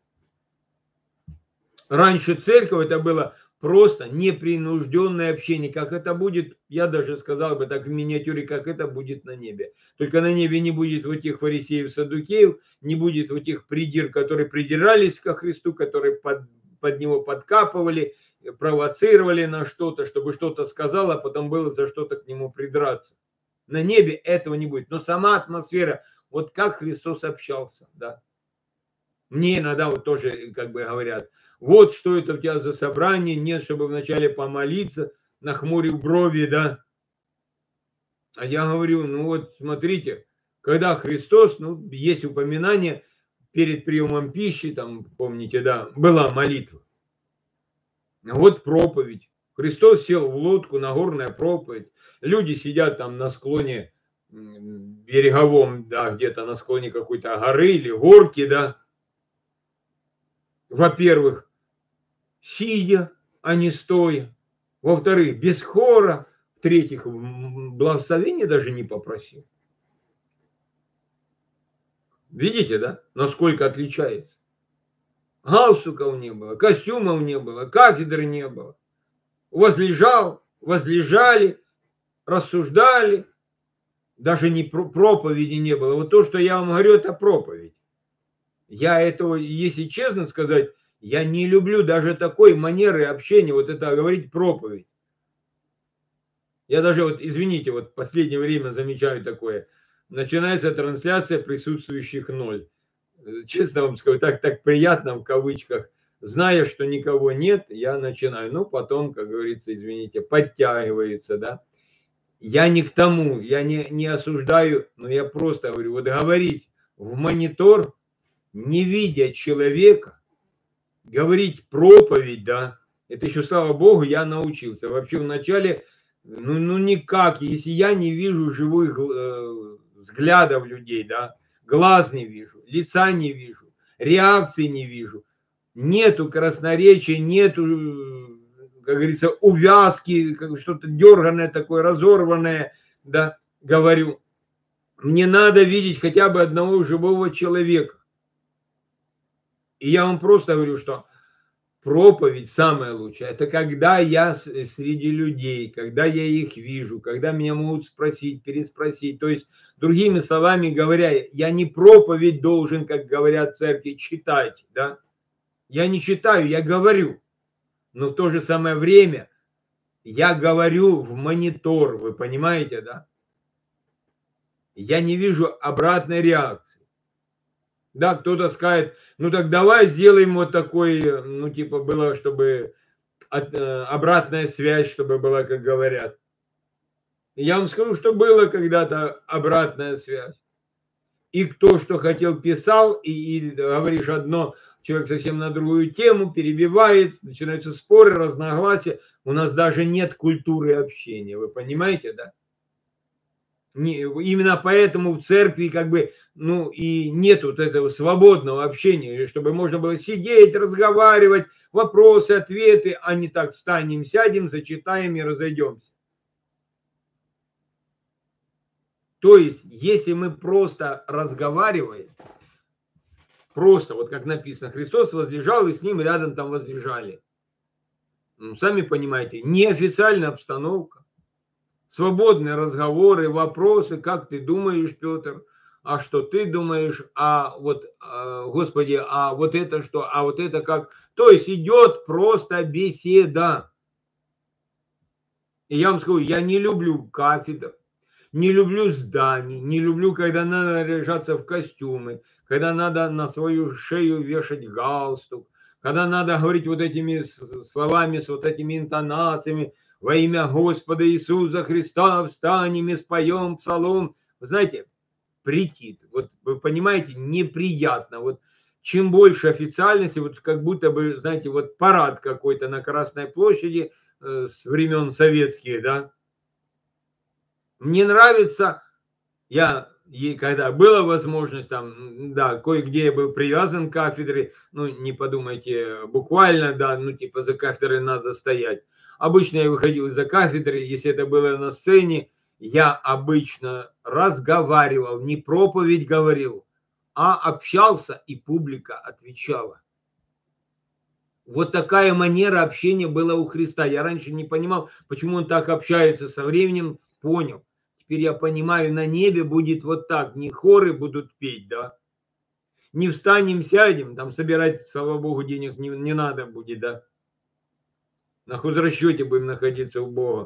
Раньше церковь это было просто непринужденное общение, как это будет, я даже сказал бы так в миниатюре, как это будет на небе. Только на небе не будет вот этих фарисеев, саддукеев, не будет вот этих придир, которые придирались ко Христу, которые под него подкапывали, провоцировали на что-то, чтобы что-то сказал, а потом было за что-то к нему придраться. На небе этого не будет. Но сама атмосфера, вот как Христос общался, да. Мне иногда вот тоже, как бы говорят, вот что это у тебя за собрание, нет, чтобы вначале помолиться, нахмурив брови, да. А я говорю, ну вот смотрите, когда Христос, есть упоминание перед приемом пищи, там, помните, да, была молитва. Вот проповедь. Христос сел в лодку, Нагорная проповедь. Люди сидят там на склоне береговом, да, где-то на склоне какой-то горы или горки, да. Во-первых, сидя, а не стоя. Во-вторых, без хора. В-третьих, благословения даже не попросил. Видите, да, насколько отличается? Галстуков не было, костюмов не было, кафедры не было. Возлежали, рассуждали. Даже не проповеди не было. Вот то, что я вам говорю, это проповедь. Я этого, если честно сказать, Я не люблю даже такой манеры общения, вот это говорить проповедь. Я даже вот, извините, вот в последнее время замечаю такое. Начинается трансляция, присутствующих 0. Честно вам скажу, так приятно в кавычках. Зная, что никого нет, я начинаю. Ну, потом, как говорится, извините, подтягивается, да. Я не к тому, я не осуждаю, но я просто говорю, вот говорить в монитор, не видя человека, говорить проповедь, да, это еще, слава Богу, я научился. Вообще вначале, ну никак, если я не вижу живых взглядов людей, да, глаз не вижу, лица не вижу, реакции не вижу, нету красноречия, нету, как говорится, увязки, как что-то дерганое такое, разорванное, да, говорю. Мне надо видеть хотя бы одного живого человека. И я вам просто говорю, что проповедь самая лучшая. Это когда я среди людей, когда я их вижу, когда меня могут спросить, переспросить. То есть, другими словами говоря, я не проповедь должен, как говорят в церкви, читать. Да? Я не читаю, я говорю. Но в то же самое время я говорю в монитор. Вы понимаете, да? Я не вижу обратной реакции. Да, кто-то скажет, ну так давай сделаем вот такой, ну типа было, чтобы обратная связь, чтобы была, как говорят. И я вам скажу, что было когда-то обратная связь. И кто что хотел писал, и говоришь одно, человек совсем на другую тему, перебивает, начинаются споры, разногласия. У нас даже нет культуры общения, вы понимаете, да? Именно поэтому в церкви как бы, ну и нет вот этого свободного общения, чтобы можно было сидеть, разговаривать, вопросы, ответы, а не так встанем, сядем, зачитаем и разойдемся. То есть, если мы просто разговариваем, просто, вот как написано, Христос возлежал, и с ним рядом там возлежали. Ну, сами понимаете, неофициальная обстановка. Свободные разговоры, вопросы, как ты думаешь, Петр, а что ты думаешь, а вот, Господи, а вот это что, а вот это как. То есть идет просто беседа. И я вам скажу, я не люблю кафедр, не люблю зданий, не люблю, когда надо наряжаться в костюмы, когда надо на свою шею вешать галстук, когда надо говорить вот этими словами, с вот этими интонациями, во имя Господа Иисуса Христа встанем и споем псалом. Вы знаете, претит. Вот вы понимаете, неприятно. Вот чем больше официальности, вот как будто бы, знаете, вот парад какой-то на Красной площади с времен советских, да. Мне нравится, когда была возможность, там, да, кое-где я был привязан к кафедре, ну, не подумайте, буквально, да, ну, типа за кафедрой надо стоять. Обычно я выходил из-за кафедры, если это было на сцене, я обычно разговаривал, не проповедь говорил, а общался, и публика отвечала. Вот такая манера общения была у Христа. Я раньше не понимал, почему он так общается. Со временем понял. Теперь я понимаю, на небе будет вот так. Не хоры будут петь, да. Не встанем, сядем, там собирать, слава Богу, денег не надо будет, да. На хозрасчете будем находиться у Бога.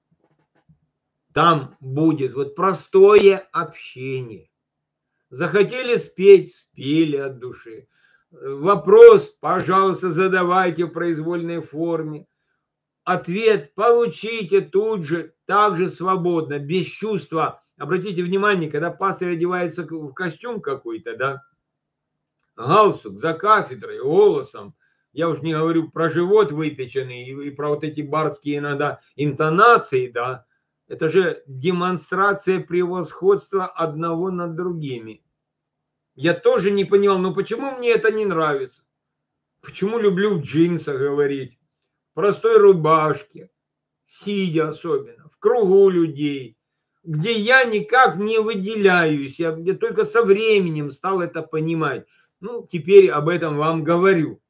Там будет вот простое общение. Захотели спеть, спели от души. Вопрос, пожалуйста, задавайте в произвольной форме. Ответ получите тут же, так же свободно, без чувства. Обратите внимание, когда пастор одевается в костюм какой-то, да, галстук за кафедрой, голосом, я уж не говорю про живот выпеченный и про вот эти барские иногда интонации, да, это же демонстрация превосходства одного над другими. Я тоже не понимал, но почему мне это не нравится? Почему люблю в джинсах говорить, в простой рубашке, сидя особенно, в кругу людей, где я никак не выделяюсь, я только со временем стал это понимать. Ну, теперь об этом вам говорю.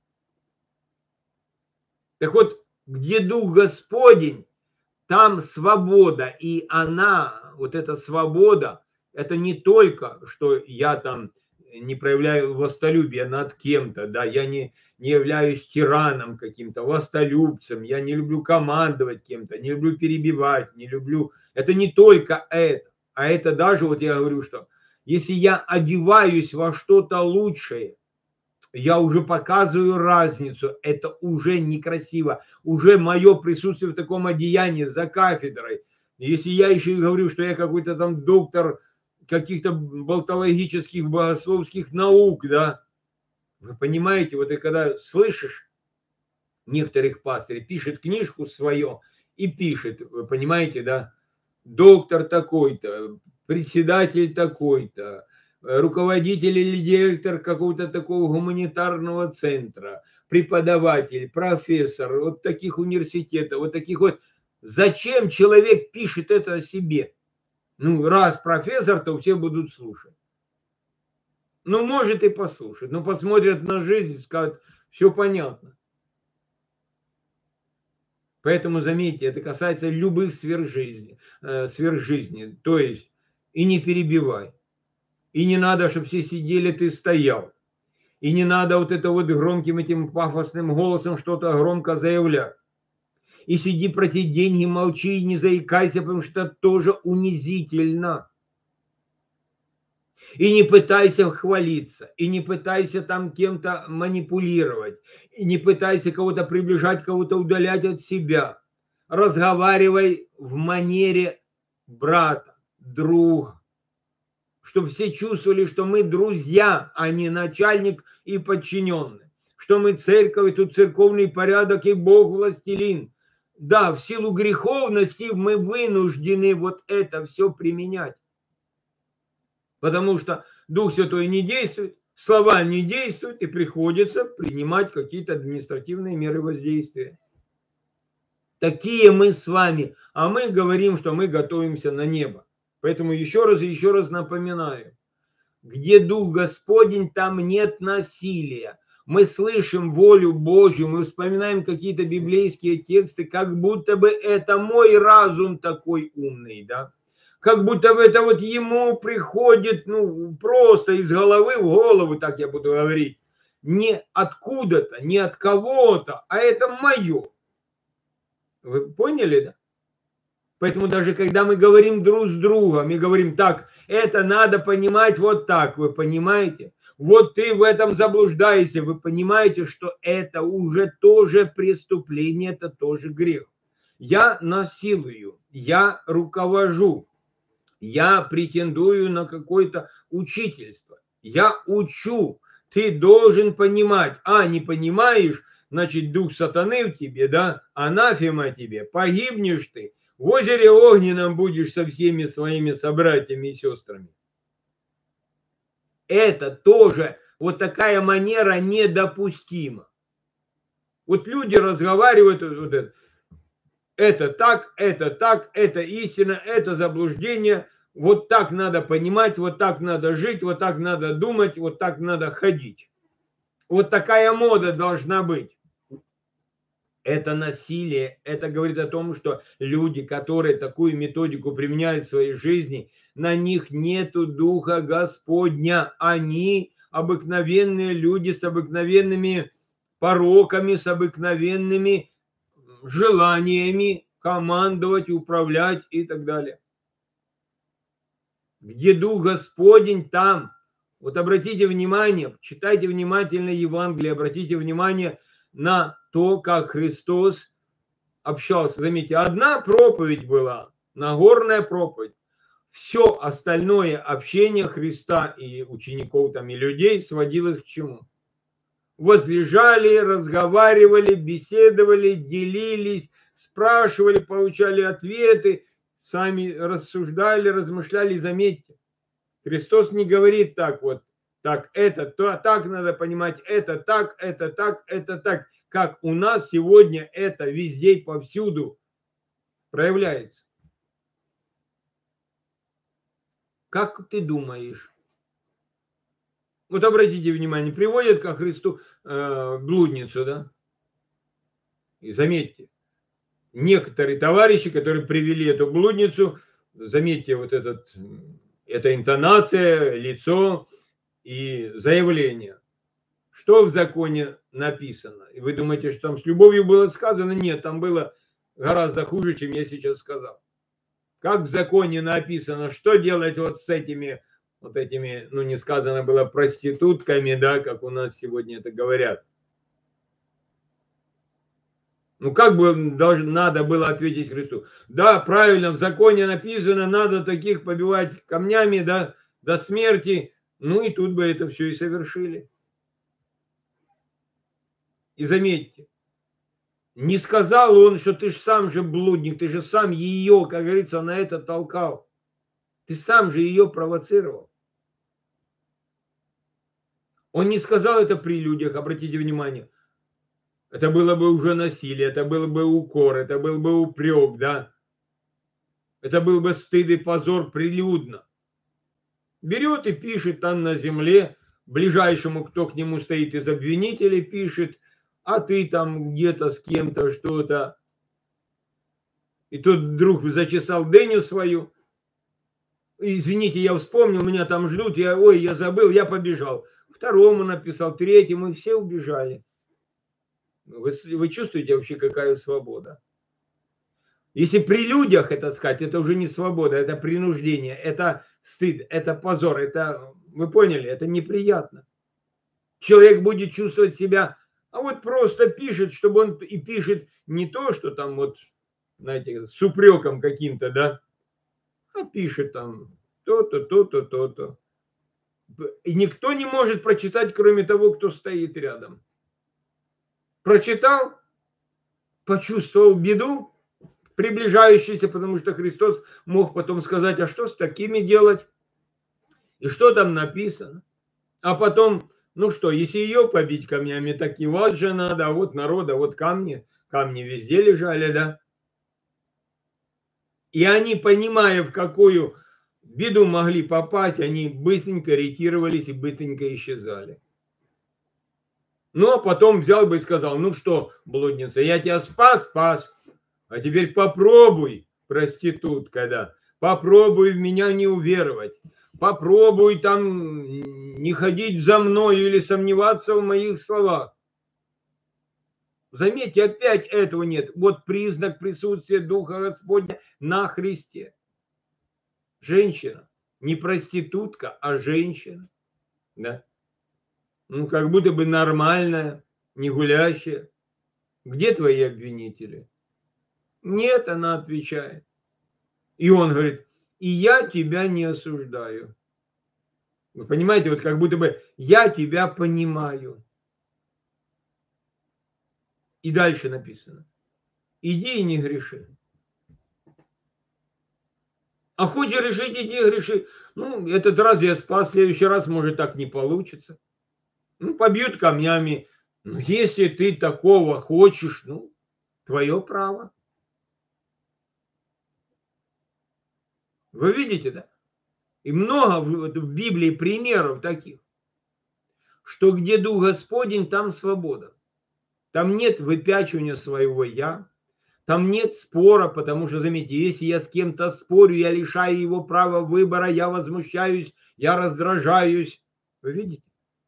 Так вот, где Дух Господень, там свобода, и она, вот эта свобода, это не только, что я там не проявляю властолюбия над кем-то, да, я не являюсь тираном каким-то, властолюбцем, я не люблю командовать кем-то, не люблю перебивать, не люблю... Это не только это, а это даже, вот я говорю, что если я одеваюсь во что-то лучшее, я уже показываю разницу, это уже некрасиво, уже мое присутствие в таком одеянии за кафедрой. Если я еще и говорю, что я какой-то там доктор каких-то болтологических, богословских наук, да, вы понимаете, вот и когда слышишь некоторых пастырей, пишет книжку свою и пишет, вы понимаете, да, доктор такой-то, председатель такой-то, руководитель или директор какого-то такого гуманитарного центра, преподаватель, профессор, вот таких университетов, вот таких вот. Зачем человек пишет это о себе? Ну, раз профессор, то все будут слушать. Ну, может и послушать, но посмотрят на жизнь и скажут, все понятно. Поэтому, заметьте, это касается любых сфер жизни. То есть, и не перебивай. И не надо, чтобы все сидели, ты стоял. И не надо вот это вот громким этим пафосным голосом что-то громко заявлять. И сиди про те деньги, молчи и не заикайся, потому что это тоже унизительно. И не пытайся хвалиться, и не пытайся там кем-то манипулировать, и не пытайся кого-то приближать, кого-то удалять от себя. Разговаривай в манере брата, друга, чтобы все чувствовали, что мы друзья, а не начальник и подчиненный, что мы церковь, и тут церковный порядок, и Бог властелин. Да, в силу греховности мы вынуждены вот это все применять. Потому что Дух Святой не действует, слова не действуют, и приходится принимать какие-то административные меры воздействия. Такие мы с вами, а мы говорим, что мы готовимся на небо. Поэтому еще раз напоминаю, где Дух Господень, там нет насилия. Мы слышим волю Божью, мы вспоминаем какие-то библейские тексты, как будто бы это мой разум такой умный, да? Как будто бы это вот ему приходит, ну, просто из головы в голову, так я буду говорить. Не откуда-то, не от кого-то, а это мое. Вы поняли, да? Поэтому даже когда мы говорим друг с другом, мы говорим так, это надо понимать вот так, вы понимаете? Вот ты в этом заблуждаешься, вы понимаете, что это уже тоже преступление, это тоже грех. Я насилую, я руковожу, я претендую на какое-то учительство, я учу. Ты должен понимать, не понимаешь, значит, дух сатаны в тебе, да, анафема тебе, погибнешь ты. В озере огненном будешь со всеми своими собратьями и сестрами. Это тоже вот такая манера недопустима. Вот люди разговаривают, вот это так, это истина, это заблуждение, вот так надо понимать, вот так надо жить, вот так надо думать, вот так надо ходить. Вот такая мода должна быть. Это насилие, это говорит о том, что люди, которые такую методику применяют в своей жизни, на них нету Духа Господня. Они обыкновенные люди с обыкновенными пороками, с обыкновенными желаниями командовать, управлять и так далее. Где Дух Господень, там. Вот обратите внимание, читайте внимательно Евангелие, обратите внимание на то, как Христос общался. Заметьте, одна проповедь была, Нагорная проповедь. Все остальное общение Христа и учеников там, и людей сводилось к чему? Возлежали, разговаривали, беседовали, делились, спрашивали, получали ответы, сами рассуждали, размышляли. Заметьте, Христос не говорит так вот, так, это, то, так надо понимать, это так, это так, это так. Как у нас сегодня это везде и повсюду проявляется. Как ты думаешь? Вот обратите внимание, приводят ко Христу блудницу, да? И заметьте, некоторые товарищи, которые привели эту блудницу, заметьте, вот эта интонация, лицо, и заявление. Что в законе написано? И вы думаете, что там с любовью было сказано? Нет, там было гораздо хуже, чем я сейчас сказал. Как в законе написано, что делать вот с этими, вот этими, ну не сказано было проститутками, да, как у нас сегодня это говорят. Ну как бы надо было ответить Христу? Да, правильно, в законе написано, надо таких побивать камнями, да, до смерти. Ну и тут бы это все и совершили. И заметьте, не сказал он, что ты же сам же блудник, ты же сам ее, как говорится, на это толкал. Ты сам же ее провоцировал. Он не сказал это при людях, обратите внимание. Это было бы уже насилие, это был бы укор, это был бы упрек, да. Это был бы стыд и позор прилюдно. Берет и пишет там на земле, ближайшему, кто к нему стоит из обвинителей, пишет, а ты там где-то с кем-то что-то. И тут вдруг зачесал дыню свою. Извините, я вспомнил, меня там ждут, я забыл, я побежал. Второму написал, третьему, и все убежали. Вы чувствуете вообще, какая свобода? Если при людях это сказать, это уже не свобода, это принуждение, это стыд, это позор, это, вы поняли, это неприятно. Человек будет чувствовать себя, а вот просто пишет, чтобы он и пишет не то, что там вот, знаете, с упреком каким-то, да, а пишет там то-то, то-то, то-то. И никто не может прочитать, кроме того, кто стоит рядом. Прочитал, почувствовал беду, приближающийся, потому что Христос мог потом сказать, а что с такими делать? И что там написано? А потом, ну что, если ее побить камнями, так и вас же надо, а вот народа, вот камни везде лежали, да? И они, понимая, в какую беду могли попасть, они быстренько ретировались и быстренько исчезали. Ну, а потом взял бы и сказал, ну что, блудница, я тебя спас, а теперь попробуй, проститутка, да, попробуй в меня не уверовать, попробуй там не ходить за мной или сомневаться в моих словах. Заметьте, опять этого нет. Вот признак присутствия Духа Господня на Христе. Женщина, не проститутка, а женщина, да. Ну, как будто бы нормальная, не гулящая. Где твои обвинители? Нет, она отвечает. И он говорит, и я тебя не осуждаю. Вы понимаете, вот как будто бы я тебя понимаю. И дальше написано. Иди и не греши. А хочешь решить, иди греши. Ну, этот раз я спас, в следующий раз, может, так не получится. Ну, побьют камнями. Ну, если ты такого хочешь, ну, твое право. Вы видите, да? И много в Библии примеров таких, что где Дух Господень, там свобода. Там нет выпячивания своего «я», там нет спора, потому что, заметьте, если я с кем-то спорю, я лишаю его права выбора, я возмущаюсь, я раздражаюсь. Вы видите?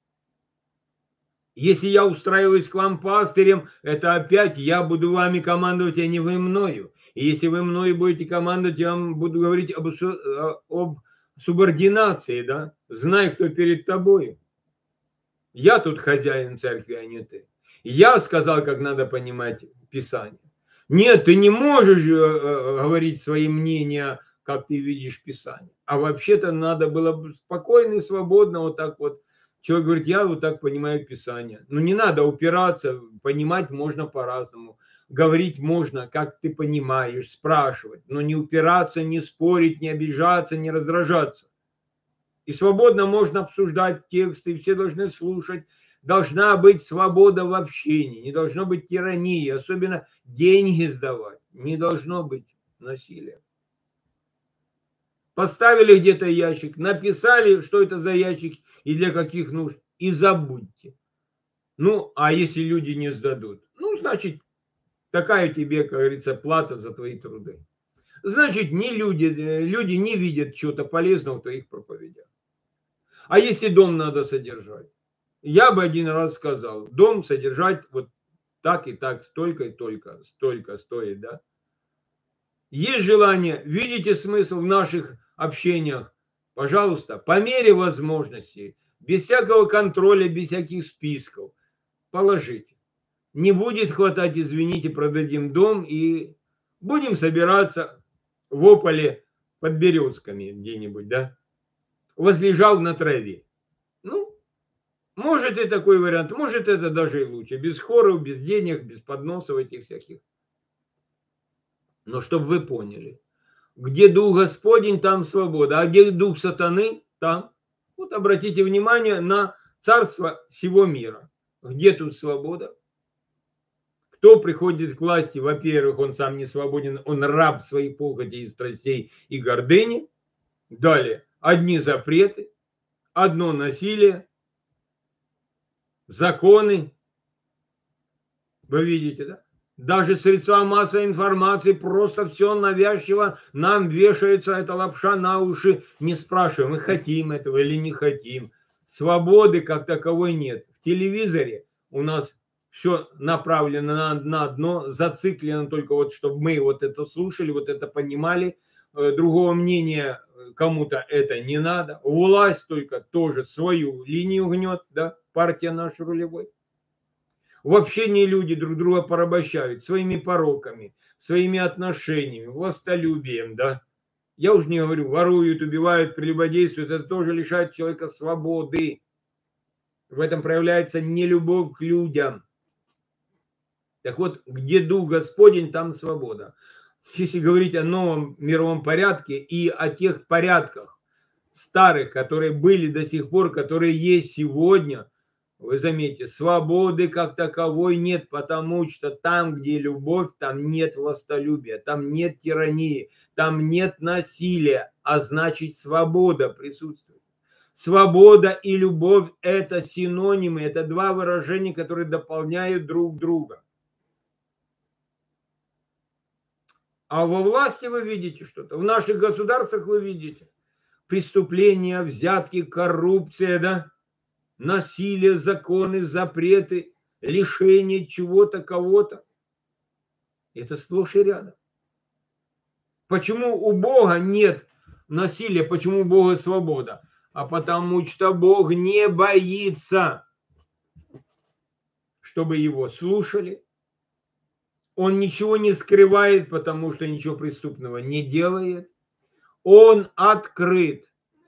Если я устраиваюсь к вам пастырем, это опять я буду вами командовать, а не вы мною. И если вы мною будете командовать, я вам буду говорить об субординации, да? Знай, кто перед тобой. Я тут хозяин церкви, а не ты. Я сказал, как надо понимать Писание. Нет, ты не можешь говорить свои мнения, как ты видишь Писание. А вообще-то надо было спокойно и свободно вот так вот. Человек говорит, я вот так понимаю Писание. Но не надо упираться, понимать можно по-разному. Говорить можно, как ты понимаешь, спрашивать. Но не упираться, не спорить, не обижаться, не раздражаться. И свободно можно обсуждать тексты, все должны слушать. Должна быть свобода в общении, не должно быть тирании, особенно деньги сдавать, не должно быть насилия. Поставили где-то ящик, написали, что это за ящик и для каких нужд, и забудьте. Ну, а если люди не сдадут? Ну, значит, такая тебе, как говорится, плата за твои труды. Значит, люди не видят чего-то полезного в твоих проповедях. А если дом надо содержать? Я бы один раз сказал, дом содержать вот так и так, столько и только, столько стоит, да? Есть желание, видите смысл в наших общениях, пожалуйста, по мере возможности, без всякого контроля, без всяких списков, положите. Не будет хватать, извините, продадим дом и будем собираться в Ополе под березками где-нибудь, да? Возлежал на траве. Ну, может и такой вариант, может это даже и лучше. Без хоров, без денег, без подносов этих всяких. Но чтобы вы поняли, где дух Господень, там свобода, а где дух сатаны, там. Вот обратите внимание на царство всего мира. Где тут свобода? Кто приходит к власти? Во-первых, он сам не свободен, он раб своих похотей и страстей и гордыни. Далее, одни запреты, одно насилие, законы. Вы видите, да? Даже средства массовой информации просто все навязчиво нам вешается эта лапша на уши. Не спрашиваем, мы хотим этого или не хотим. Свободы как таковой нет. В телевизоре у нас все направлено на одно, зациклено только вот, чтобы мы вот это слушали, вот это понимали. Другого мнения кому-то это не надо. Власть только тоже свою линию гнет, да, партия наша рулевой. В общении люди друг друга порабощают своими пороками, своими отношениями, властолюбием, да. Я уже не говорю, воруют, убивают, прелюбодействуют, это тоже лишает человека свободы. В этом проявляется нелюбовь к людям. Так вот, где дух Господень, там свобода. Если говорить о новом мировом порядке и о тех порядках старых, которые были до сих пор, которые есть сегодня, вы заметите, свободы как таковой нет, потому что там, где любовь, там нет властолюбия, там нет тирании, там нет насилия, а значит свобода присутствует. Свобода и любовь – это синонимы, это два выражения, которые дополняют друг друга. А во власти вы видите что-то, в наших государствах вы видите преступления, взятки, коррупция, да? Насилие, законы, запреты, лишение чего-то, кого-то. Это сплошь и рядом. Почему у Бога нет насилия, почему у Бога свобода? А потому что Бог не боится, чтобы его слушали. Он ничего не скрывает, потому что ничего преступного не делает. Он открыт.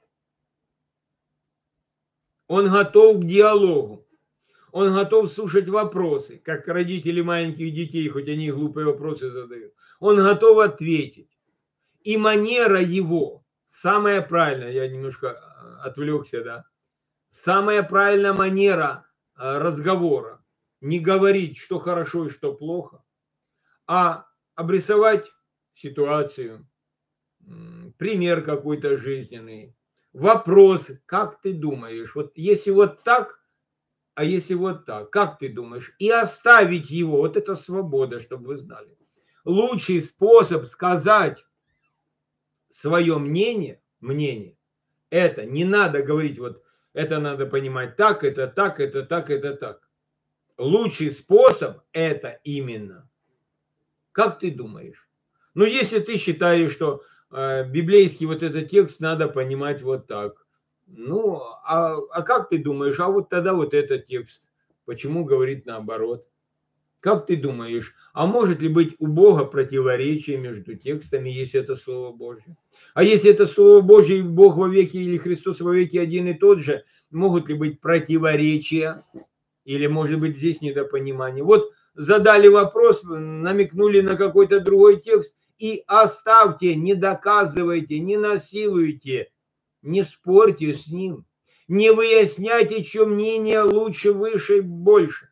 Он готов к диалогу. Он готов слушать вопросы, как родители маленьких детей, хоть они глупые вопросы задают. Он готов ответить. И манера его, самая правильная, я немножко отвлекся, да, самая правильная манера разговора, не говорить, что хорошо и что плохо, а обрисовать ситуацию, пример какой-то жизненный, вопрос, как ты думаешь, вот если вот так, а если вот так, как ты думаешь? И оставить его, вот это свобода, чтобы вы знали. Лучший способ сказать свое мнение, это не надо говорить, вот это надо понимать так, это так, это так, это так. Лучший способ это именно. Как ты думаешь? Ну, если ты считаешь, что библейский вот этот текст надо понимать вот так, ну, а как ты думаешь, а вот тогда вот этот текст, почему говорит наоборот? Как ты думаешь, а может ли быть у Бога противоречие между текстами, если это Слово Божье? А если это Слово Божье, и Бог вовеки или Христос вовеки один и тот же, могут ли быть противоречия? Или может быть здесь недопонимание? Вот задали вопрос, намекнули на какой-то другой текст, и оставьте, не доказывайте, не насилуйте, не спорьте с ним, не выясняйте, чье мнение лучше, выше, больше.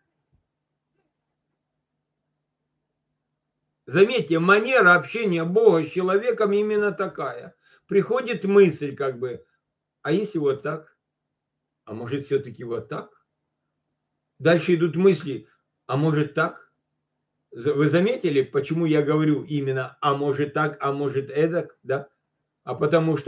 Заметьте, манера общения Бога с человеком именно такая. Приходит мысль как бы, а если вот так? А может все-таки вот так? Дальше идут мысли, а может так? Вы заметили, почему я говорю именно, а может так, а может эдак, да? А потому что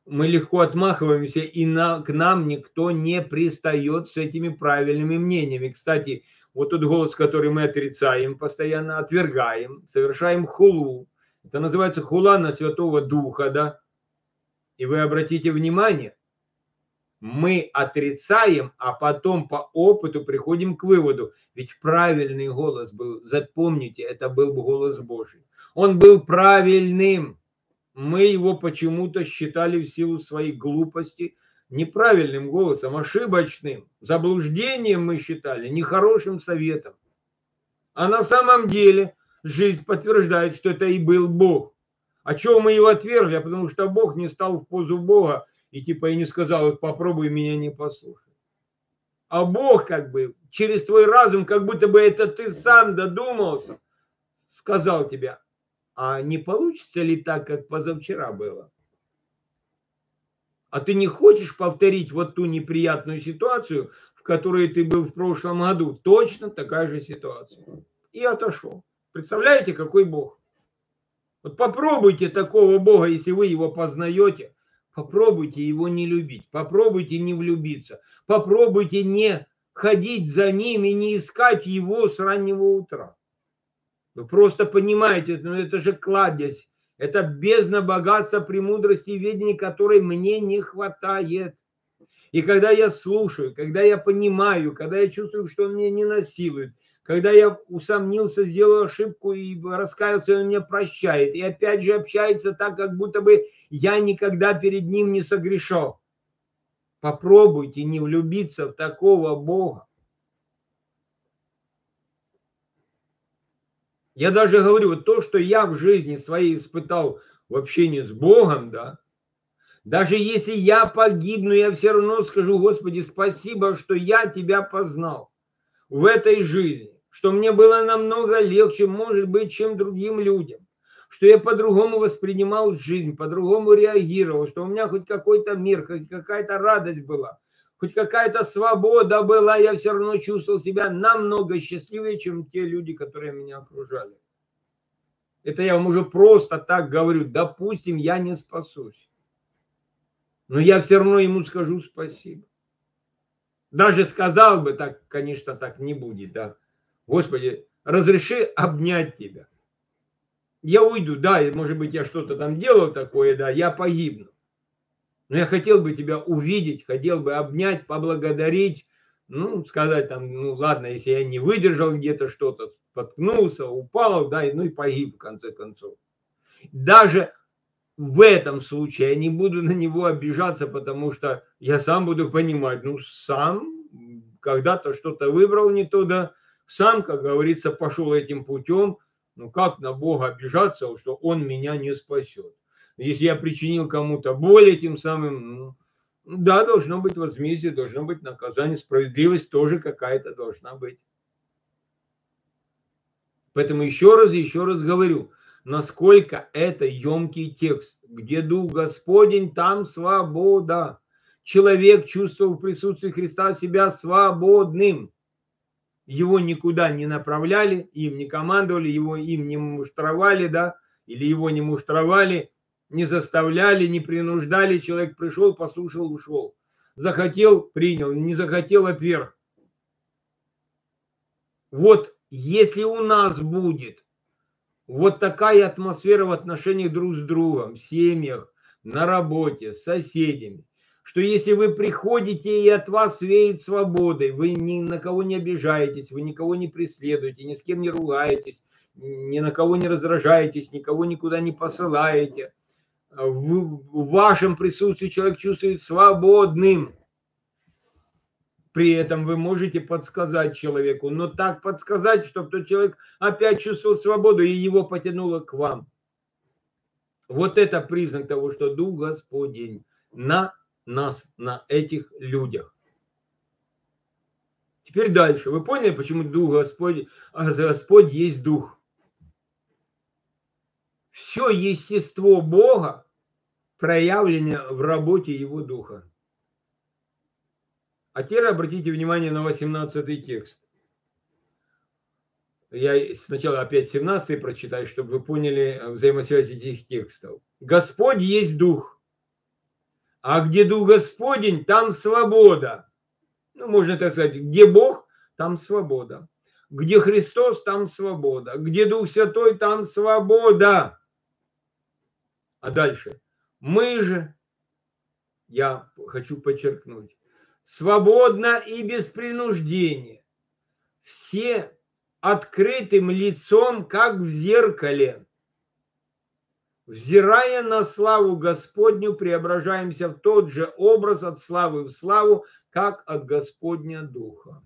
мы легко отмахиваемся, и к нам никто не пристает с этими правильными мнениями. Кстати, вот тот голос, который мы отрицаем, постоянно отвергаем, совершаем хулу. Это называется хула на Святого Духа, да? И вы обратите внимание, мы отрицаем, а потом по опыту приходим к выводу. Ведь правильный голос был, запомните, это был голос Божий. Он был правильным. Мы его почему-то считали в силу своей глупости неправильным голосом, ошибочным, заблуждением мы считали, нехорошим советом. А на самом деле жизнь подтверждает, что это и был Бог. А чего мы его отвергли? А потому что Бог не стал в позу Бога и типа и не сказал, вот попробуй меня не послушать. А Бог как бы через твой разум, как будто бы это ты сам додумался, сказал тебе, а не получится ли так, как позавчера было? А ты не хочешь повторить вот ту неприятную ситуацию, в которой ты был в прошлом году? Точно такая же ситуация. И отошел. Представляете, какой Бог? Вот попробуйте такого Бога, если вы его познаете, попробуйте его не любить, попробуйте не влюбиться, попробуйте не ходить за ним и не искать его с раннего утра. Вы просто понимаете, ну это же кладезь, это бездна богатства, премудрости и ведения, которой мне не хватает. И когда я слушаю, когда я понимаю, когда я чувствую, что он меня не насилует, когда я усомнился, сделал ошибку и раскаялся, он меня прощает. И опять же общается так, как будто бы я никогда перед ним не согрешал. Попробуйте не влюбиться в такого Бога. Я даже говорю, вот то, что я в жизни своей испытал в общении с Богом, да, даже если я погибну, я все равно скажу, Господи, спасибо, что я Тебя познал в этой жизни, что мне было намного легче, может быть, чем другим людям, что я по-другому воспринимал жизнь, по-другому реагировал, что у меня хоть какой-то мир, хоть какая-то радость была, хоть какая-то свобода была, я все равно чувствовал себя намного счастливее, чем те люди, которые меня окружали. Это я вам уже просто так говорю, допустим, я не спасусь, но я все равно ему скажу спасибо. Даже сказал бы, так, конечно, так не будет, да. Господи, разреши обнять тебя. Я уйду, да, может быть, я что-то там делал такое, да, я погибну. Но я хотел бы тебя увидеть, хотел бы обнять, поблагодарить, ну, сказать там, ну, ладно, если я не выдержал где-то что-то, споткнулся, упал, да, ну и погиб в конце концов. Даже в этом случае я не буду на него обижаться, потому что я сам буду понимать, ну, сам когда-то что-то выбрал не то, да, сам, как говорится, пошел этим путем, ну, как на Бога обижаться, что Он меня не спасет. Если я причинил кому-то боль этим самым, ну, да, должно быть возмездие, должно быть наказание, справедливость тоже какая-то должна быть. Поэтому еще раз говорю, насколько это емкий текст. Где Дух Господень, там свобода. Человек чувствовал в присутствии Христа себя свободным. Его никуда не направляли, им не командовали, им не муштровали, да, или его не муштровали, не заставляли, не принуждали. Человек пришел, послушал, ушел. Захотел, принял, не захотел, отверг. Вот если у нас будет вот такая атмосфера в отношениях друг с другом, в семьях, на работе, с соседями, что если вы приходите и от вас веет свободой, вы ни на кого не обижаетесь, вы никого не преследуете, ни с кем не ругаетесь, ни на кого не раздражаетесь, никого никуда не посылаете. В вашем присутствии человек чувствует свободным. При этом вы можете подсказать человеку, но так подсказать, чтобы тот человек опять чувствовал свободу и его потянуло к вам. Вот это признак того, что Дух Господень на нас, на этих людях. Теперь дальше. Вы поняли, почему Дух Господь есть Дух? Все естество Бога проявлено в работе Его Духа. А теперь обратите внимание на 18 текст. Я сначала опять 17 прочитаю, чтобы вы поняли взаимосвязь этих текстов. Господь есть Дух. А где Дух Господень, там свобода. Ну, можно так сказать, где Бог, там свобода. Где Христос, там свобода. Где Дух Святой, там свобода. А дальше. Мы же, я хочу подчеркнуть, свободно и без принуждения. Все открытым лицом, как в зеркале. Взирая на славу Господню, преображаемся в тот же образ от славы в славу, как от Господня Духа.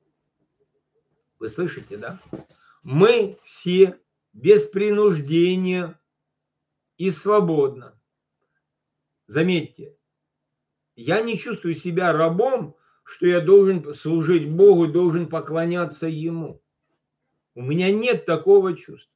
Вы слышите, да? Мы все без принуждения и свободно. Заметьте, я не чувствую себя рабом, что я должен служить Богу, должен поклоняться Ему. У меня нет такого чувства.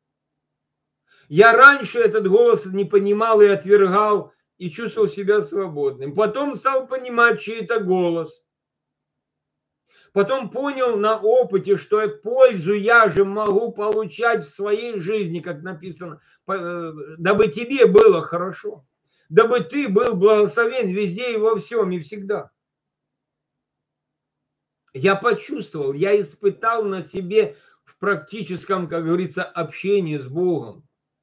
Я раньше этот голос не понимал и отвергал, и чувствовал себя свободным. Потом стал понимать, чей это голос. Потом понял на опыте, что пользу я же могу получать в своей жизни, как написано, дабы тебе было хорошо, дабы ты был благословен везде и во всем и всегда. Я почувствовал, я испытал на себе в практическом, как говорится, общении с Богом.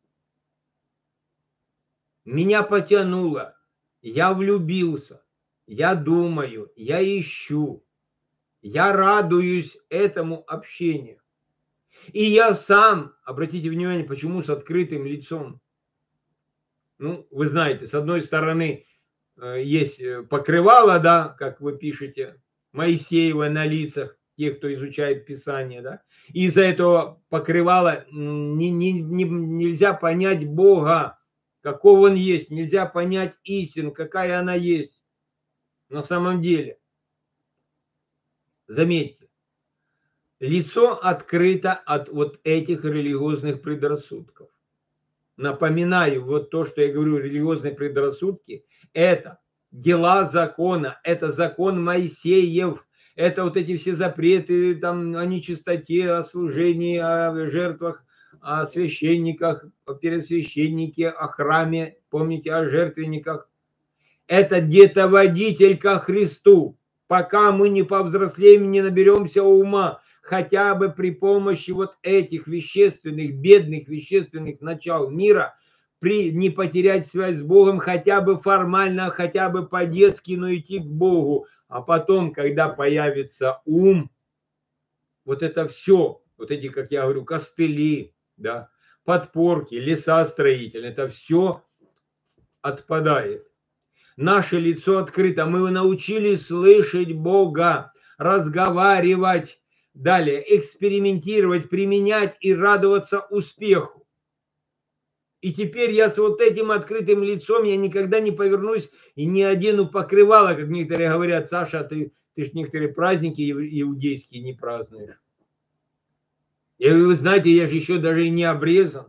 Меня потянуло, я влюбился, я думаю, я ищу, я радуюсь этому общению. И я сам, обратите внимание, почему с открытым лицом. Ну, вы знаете, с одной стороны есть покрывало, да, как вы пишете, Моисеева на лицах, тех, кто изучает Писание, да. И из-за этого покрывала нельзя понять Бога, каков Он есть, нельзя понять истину, какая она есть на самом деле. Заметьте, лицо открыто от вот этих религиозных предрассудков. Напоминаю, вот то, что я говорю, религиозные предрассудки, это дела закона, это закон Моисеев, это вот эти все запреты там, о нечистоте, о служении, о жертвах, о священниках, о первосвященнике, о храме, помните, о жертвенниках. Это детоводитель ко Христу. Пока мы не повзрослеем, не наберемся ума, хотя бы при помощи вот этих вещественных, бедных вещественных начал мира, не потерять связь с Богом хотя бы формально, хотя бы по-детски, но идти к Богу. А потом, когда появится ум, вот это все, вот эти, как я говорю, костыли, да, подпорки, леса строительные, это все отпадает. Наше лицо открыто, мы научились слышать Бога, разговаривать, далее экспериментировать, применять и радоваться успеху. И теперь я с вот этим открытым лицом, я никогда не повернусь и не одену покрывало, как некоторые говорят: Саша, ты ж некоторые праздники иудейские не празднуешь. Я говорю: вы знаете, я же еще даже и не обрезан.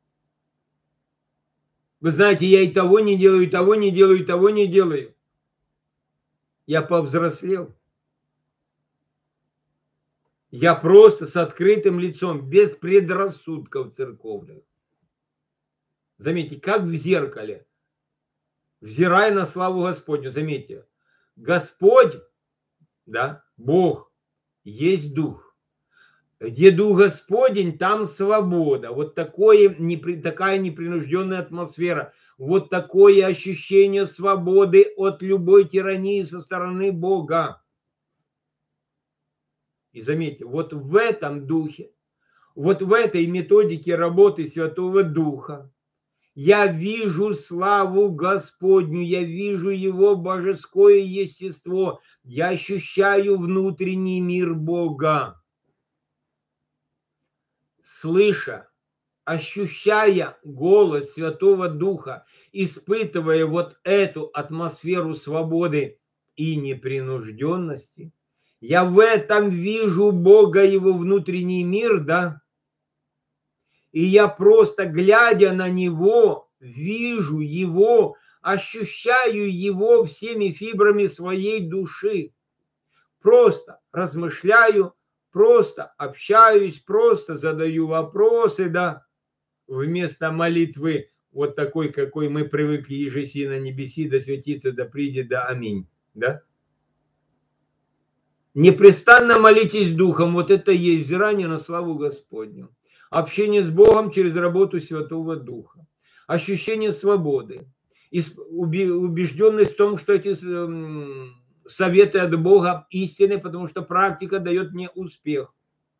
Вы знаете, я и того не делаю, и того не делаю, и того не делаю. Я повзрослел. Я просто с открытым лицом, без предрассудков церковных. Заметьте, как в зеркале. Взирая на славу Господню, заметьте, Господь, да, Бог, есть Дух. Где Дух Господень, там свобода. Вот такая непринужденная атмосфера. Вот такое ощущение свободы от любой тирании со стороны Бога. И заметьте, вот в этом духе, вот в этой методике работы Святого Духа я вижу славу Господню, я вижу Его божеское естество, я ощущаю внутренний мир Бога. Слыша, ощущая голос Святого Духа, испытывая вот эту атмосферу свободы и непринужденности, я в этом вижу Бога, Его внутренний мир, да? И я просто, глядя на Него, вижу Его, ощущаю Его всеми фибрами своей души. Просто размышляю, просто общаюсь, просто задаю вопросы, да, вместо молитвы вот такой, какой мы привыкли, ежеси на небеси, да светится, да придет, да аминь. Да? Непрестанно молитесь Духом, вот это и есть взирание на славу Господню. Общение с Богом через работу Святого Духа. Ощущение свободы. И убежденность в том, что эти советы от Бога истинны, потому что практика дает мне успех.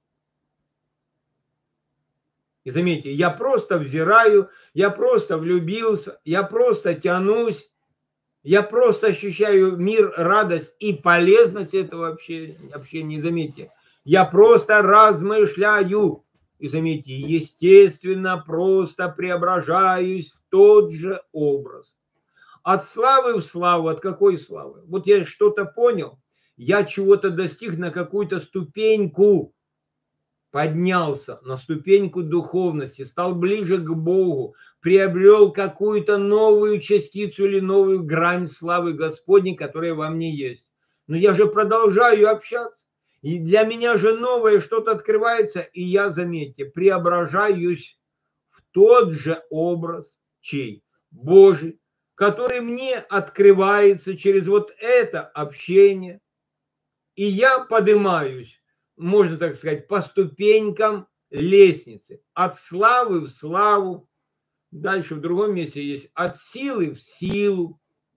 И заметьте, я просто взираю, я просто влюбился, я просто тянусь, я просто ощущаю мир, радость и полезность этого общения. Заметьте, я просто размышляю. И заметьте, естественно, просто преображаюсь в тот же образ. От славы в славу. От какой славы? Вот я что-то понял, я чего-то достиг, на какую-то ступеньку поднялся, на ступеньку духовности, стал ближе к Богу, приобрел какую-то новую частицу или новую грань славы Господней, которая во мне есть. Но я же продолжаю общаться. И для меня же новое что-то открывается, и я, заметьте, преображаюсь в тот же образ, чей? Божий, который мне открывается через вот это общение. И я поднимаюсь, можно так сказать, по ступенькам лестницы. От славы в славу. Дальше в другом месте есть от силы в силу.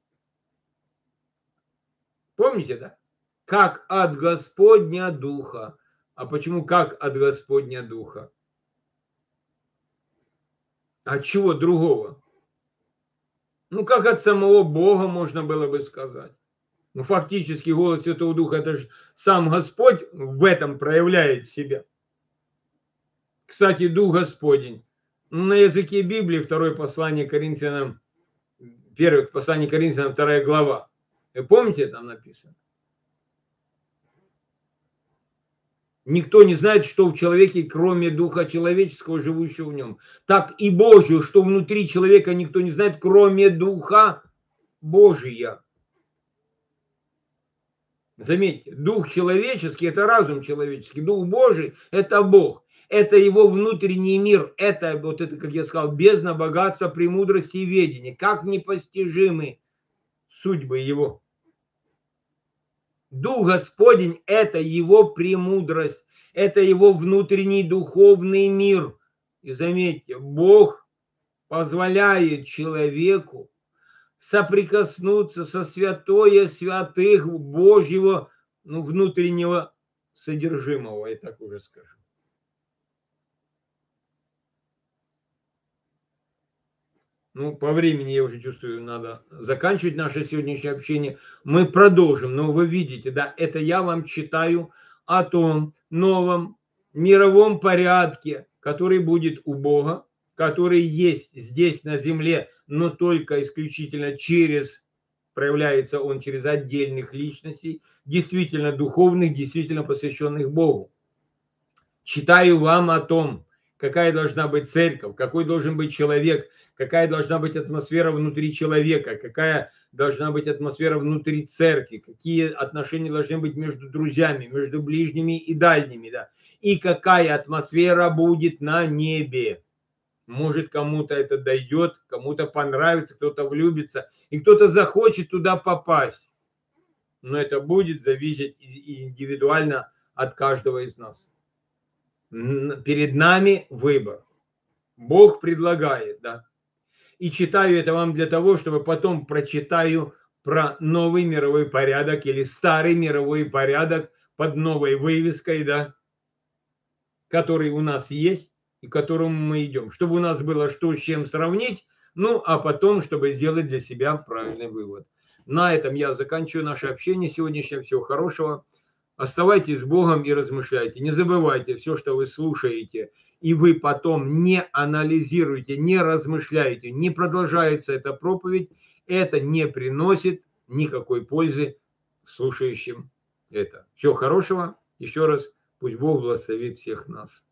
Помните, да? Как от Господня Духа. А почему как от Господня Духа? От чего другого? Ну, как от самого Бога, можно было бы сказать. Ну, фактически голос Святого Духа, это же сам Господь в этом проявляет себя. Кстати, Дух Господень. На языке Библии, второе послание Коринфянам, первое послание Коринфянам, 2 глава. Вы помните, там написано? Никто не знает, что в человеке, кроме духа человеческого, живущего в нем. Так и Божию, что внутри человека, никто не знает, кроме духа Божия. Заметьте, дух человеческий – это разум человеческий, дух Божий – это Бог. Это его внутренний мир, это, вот это, как я сказал, бездна, богатство, премудрости и ведения. Как непостижимы судьбы его. Дух Господень – это его премудрость, это его внутренний духовный мир. И заметьте, Бог позволяет человеку соприкоснуться со святое святых Божьего, ну, внутреннего содержимого, я так уже скажу. Ну, по времени, я уже чувствую, надо заканчивать наше сегодняшнее общение. Мы продолжим, но вы видите, да, это я вам читаю о том новом мировом порядке, который будет у Бога, который есть здесь на земле, но только исключительно проявляется он через отдельных личностей, действительно духовных, действительно посвященных Богу. Читаю вам о том, какая должна быть церковь, какой должен быть человек, какая должна быть атмосфера внутри человека, какая должна быть атмосфера внутри церкви, какие отношения должны быть между друзьями, между ближними и дальними, да, и какая атмосфера будет на небе. Может, кому-то это дойдет, кому-то понравится, кто-то влюбится, и кто-то захочет туда попасть. Но это будет зависеть индивидуально от каждого из нас. Перед нами выбор. Бог предлагает, да. И читаю это вам для того, чтобы потом прочитаю про новый мировой порядок или старый мировой порядок под новой вывеской, да, который у нас есть и к которому мы идем. Чтобы у нас было что с чем сравнить, ну, а потом, чтобы сделать для себя правильный вывод. На этом я заканчиваю наше общение сегодняшнее. Всего хорошего. Оставайтесь с Богом и размышляйте. Не забывайте, все, что вы слушаете, и вы потом не анализируете, не размышляете, не продолжается эта проповедь, это не приносит никакой пользы слушающим это. Всего хорошего. Еще раз, пусть Бог благословит всех нас.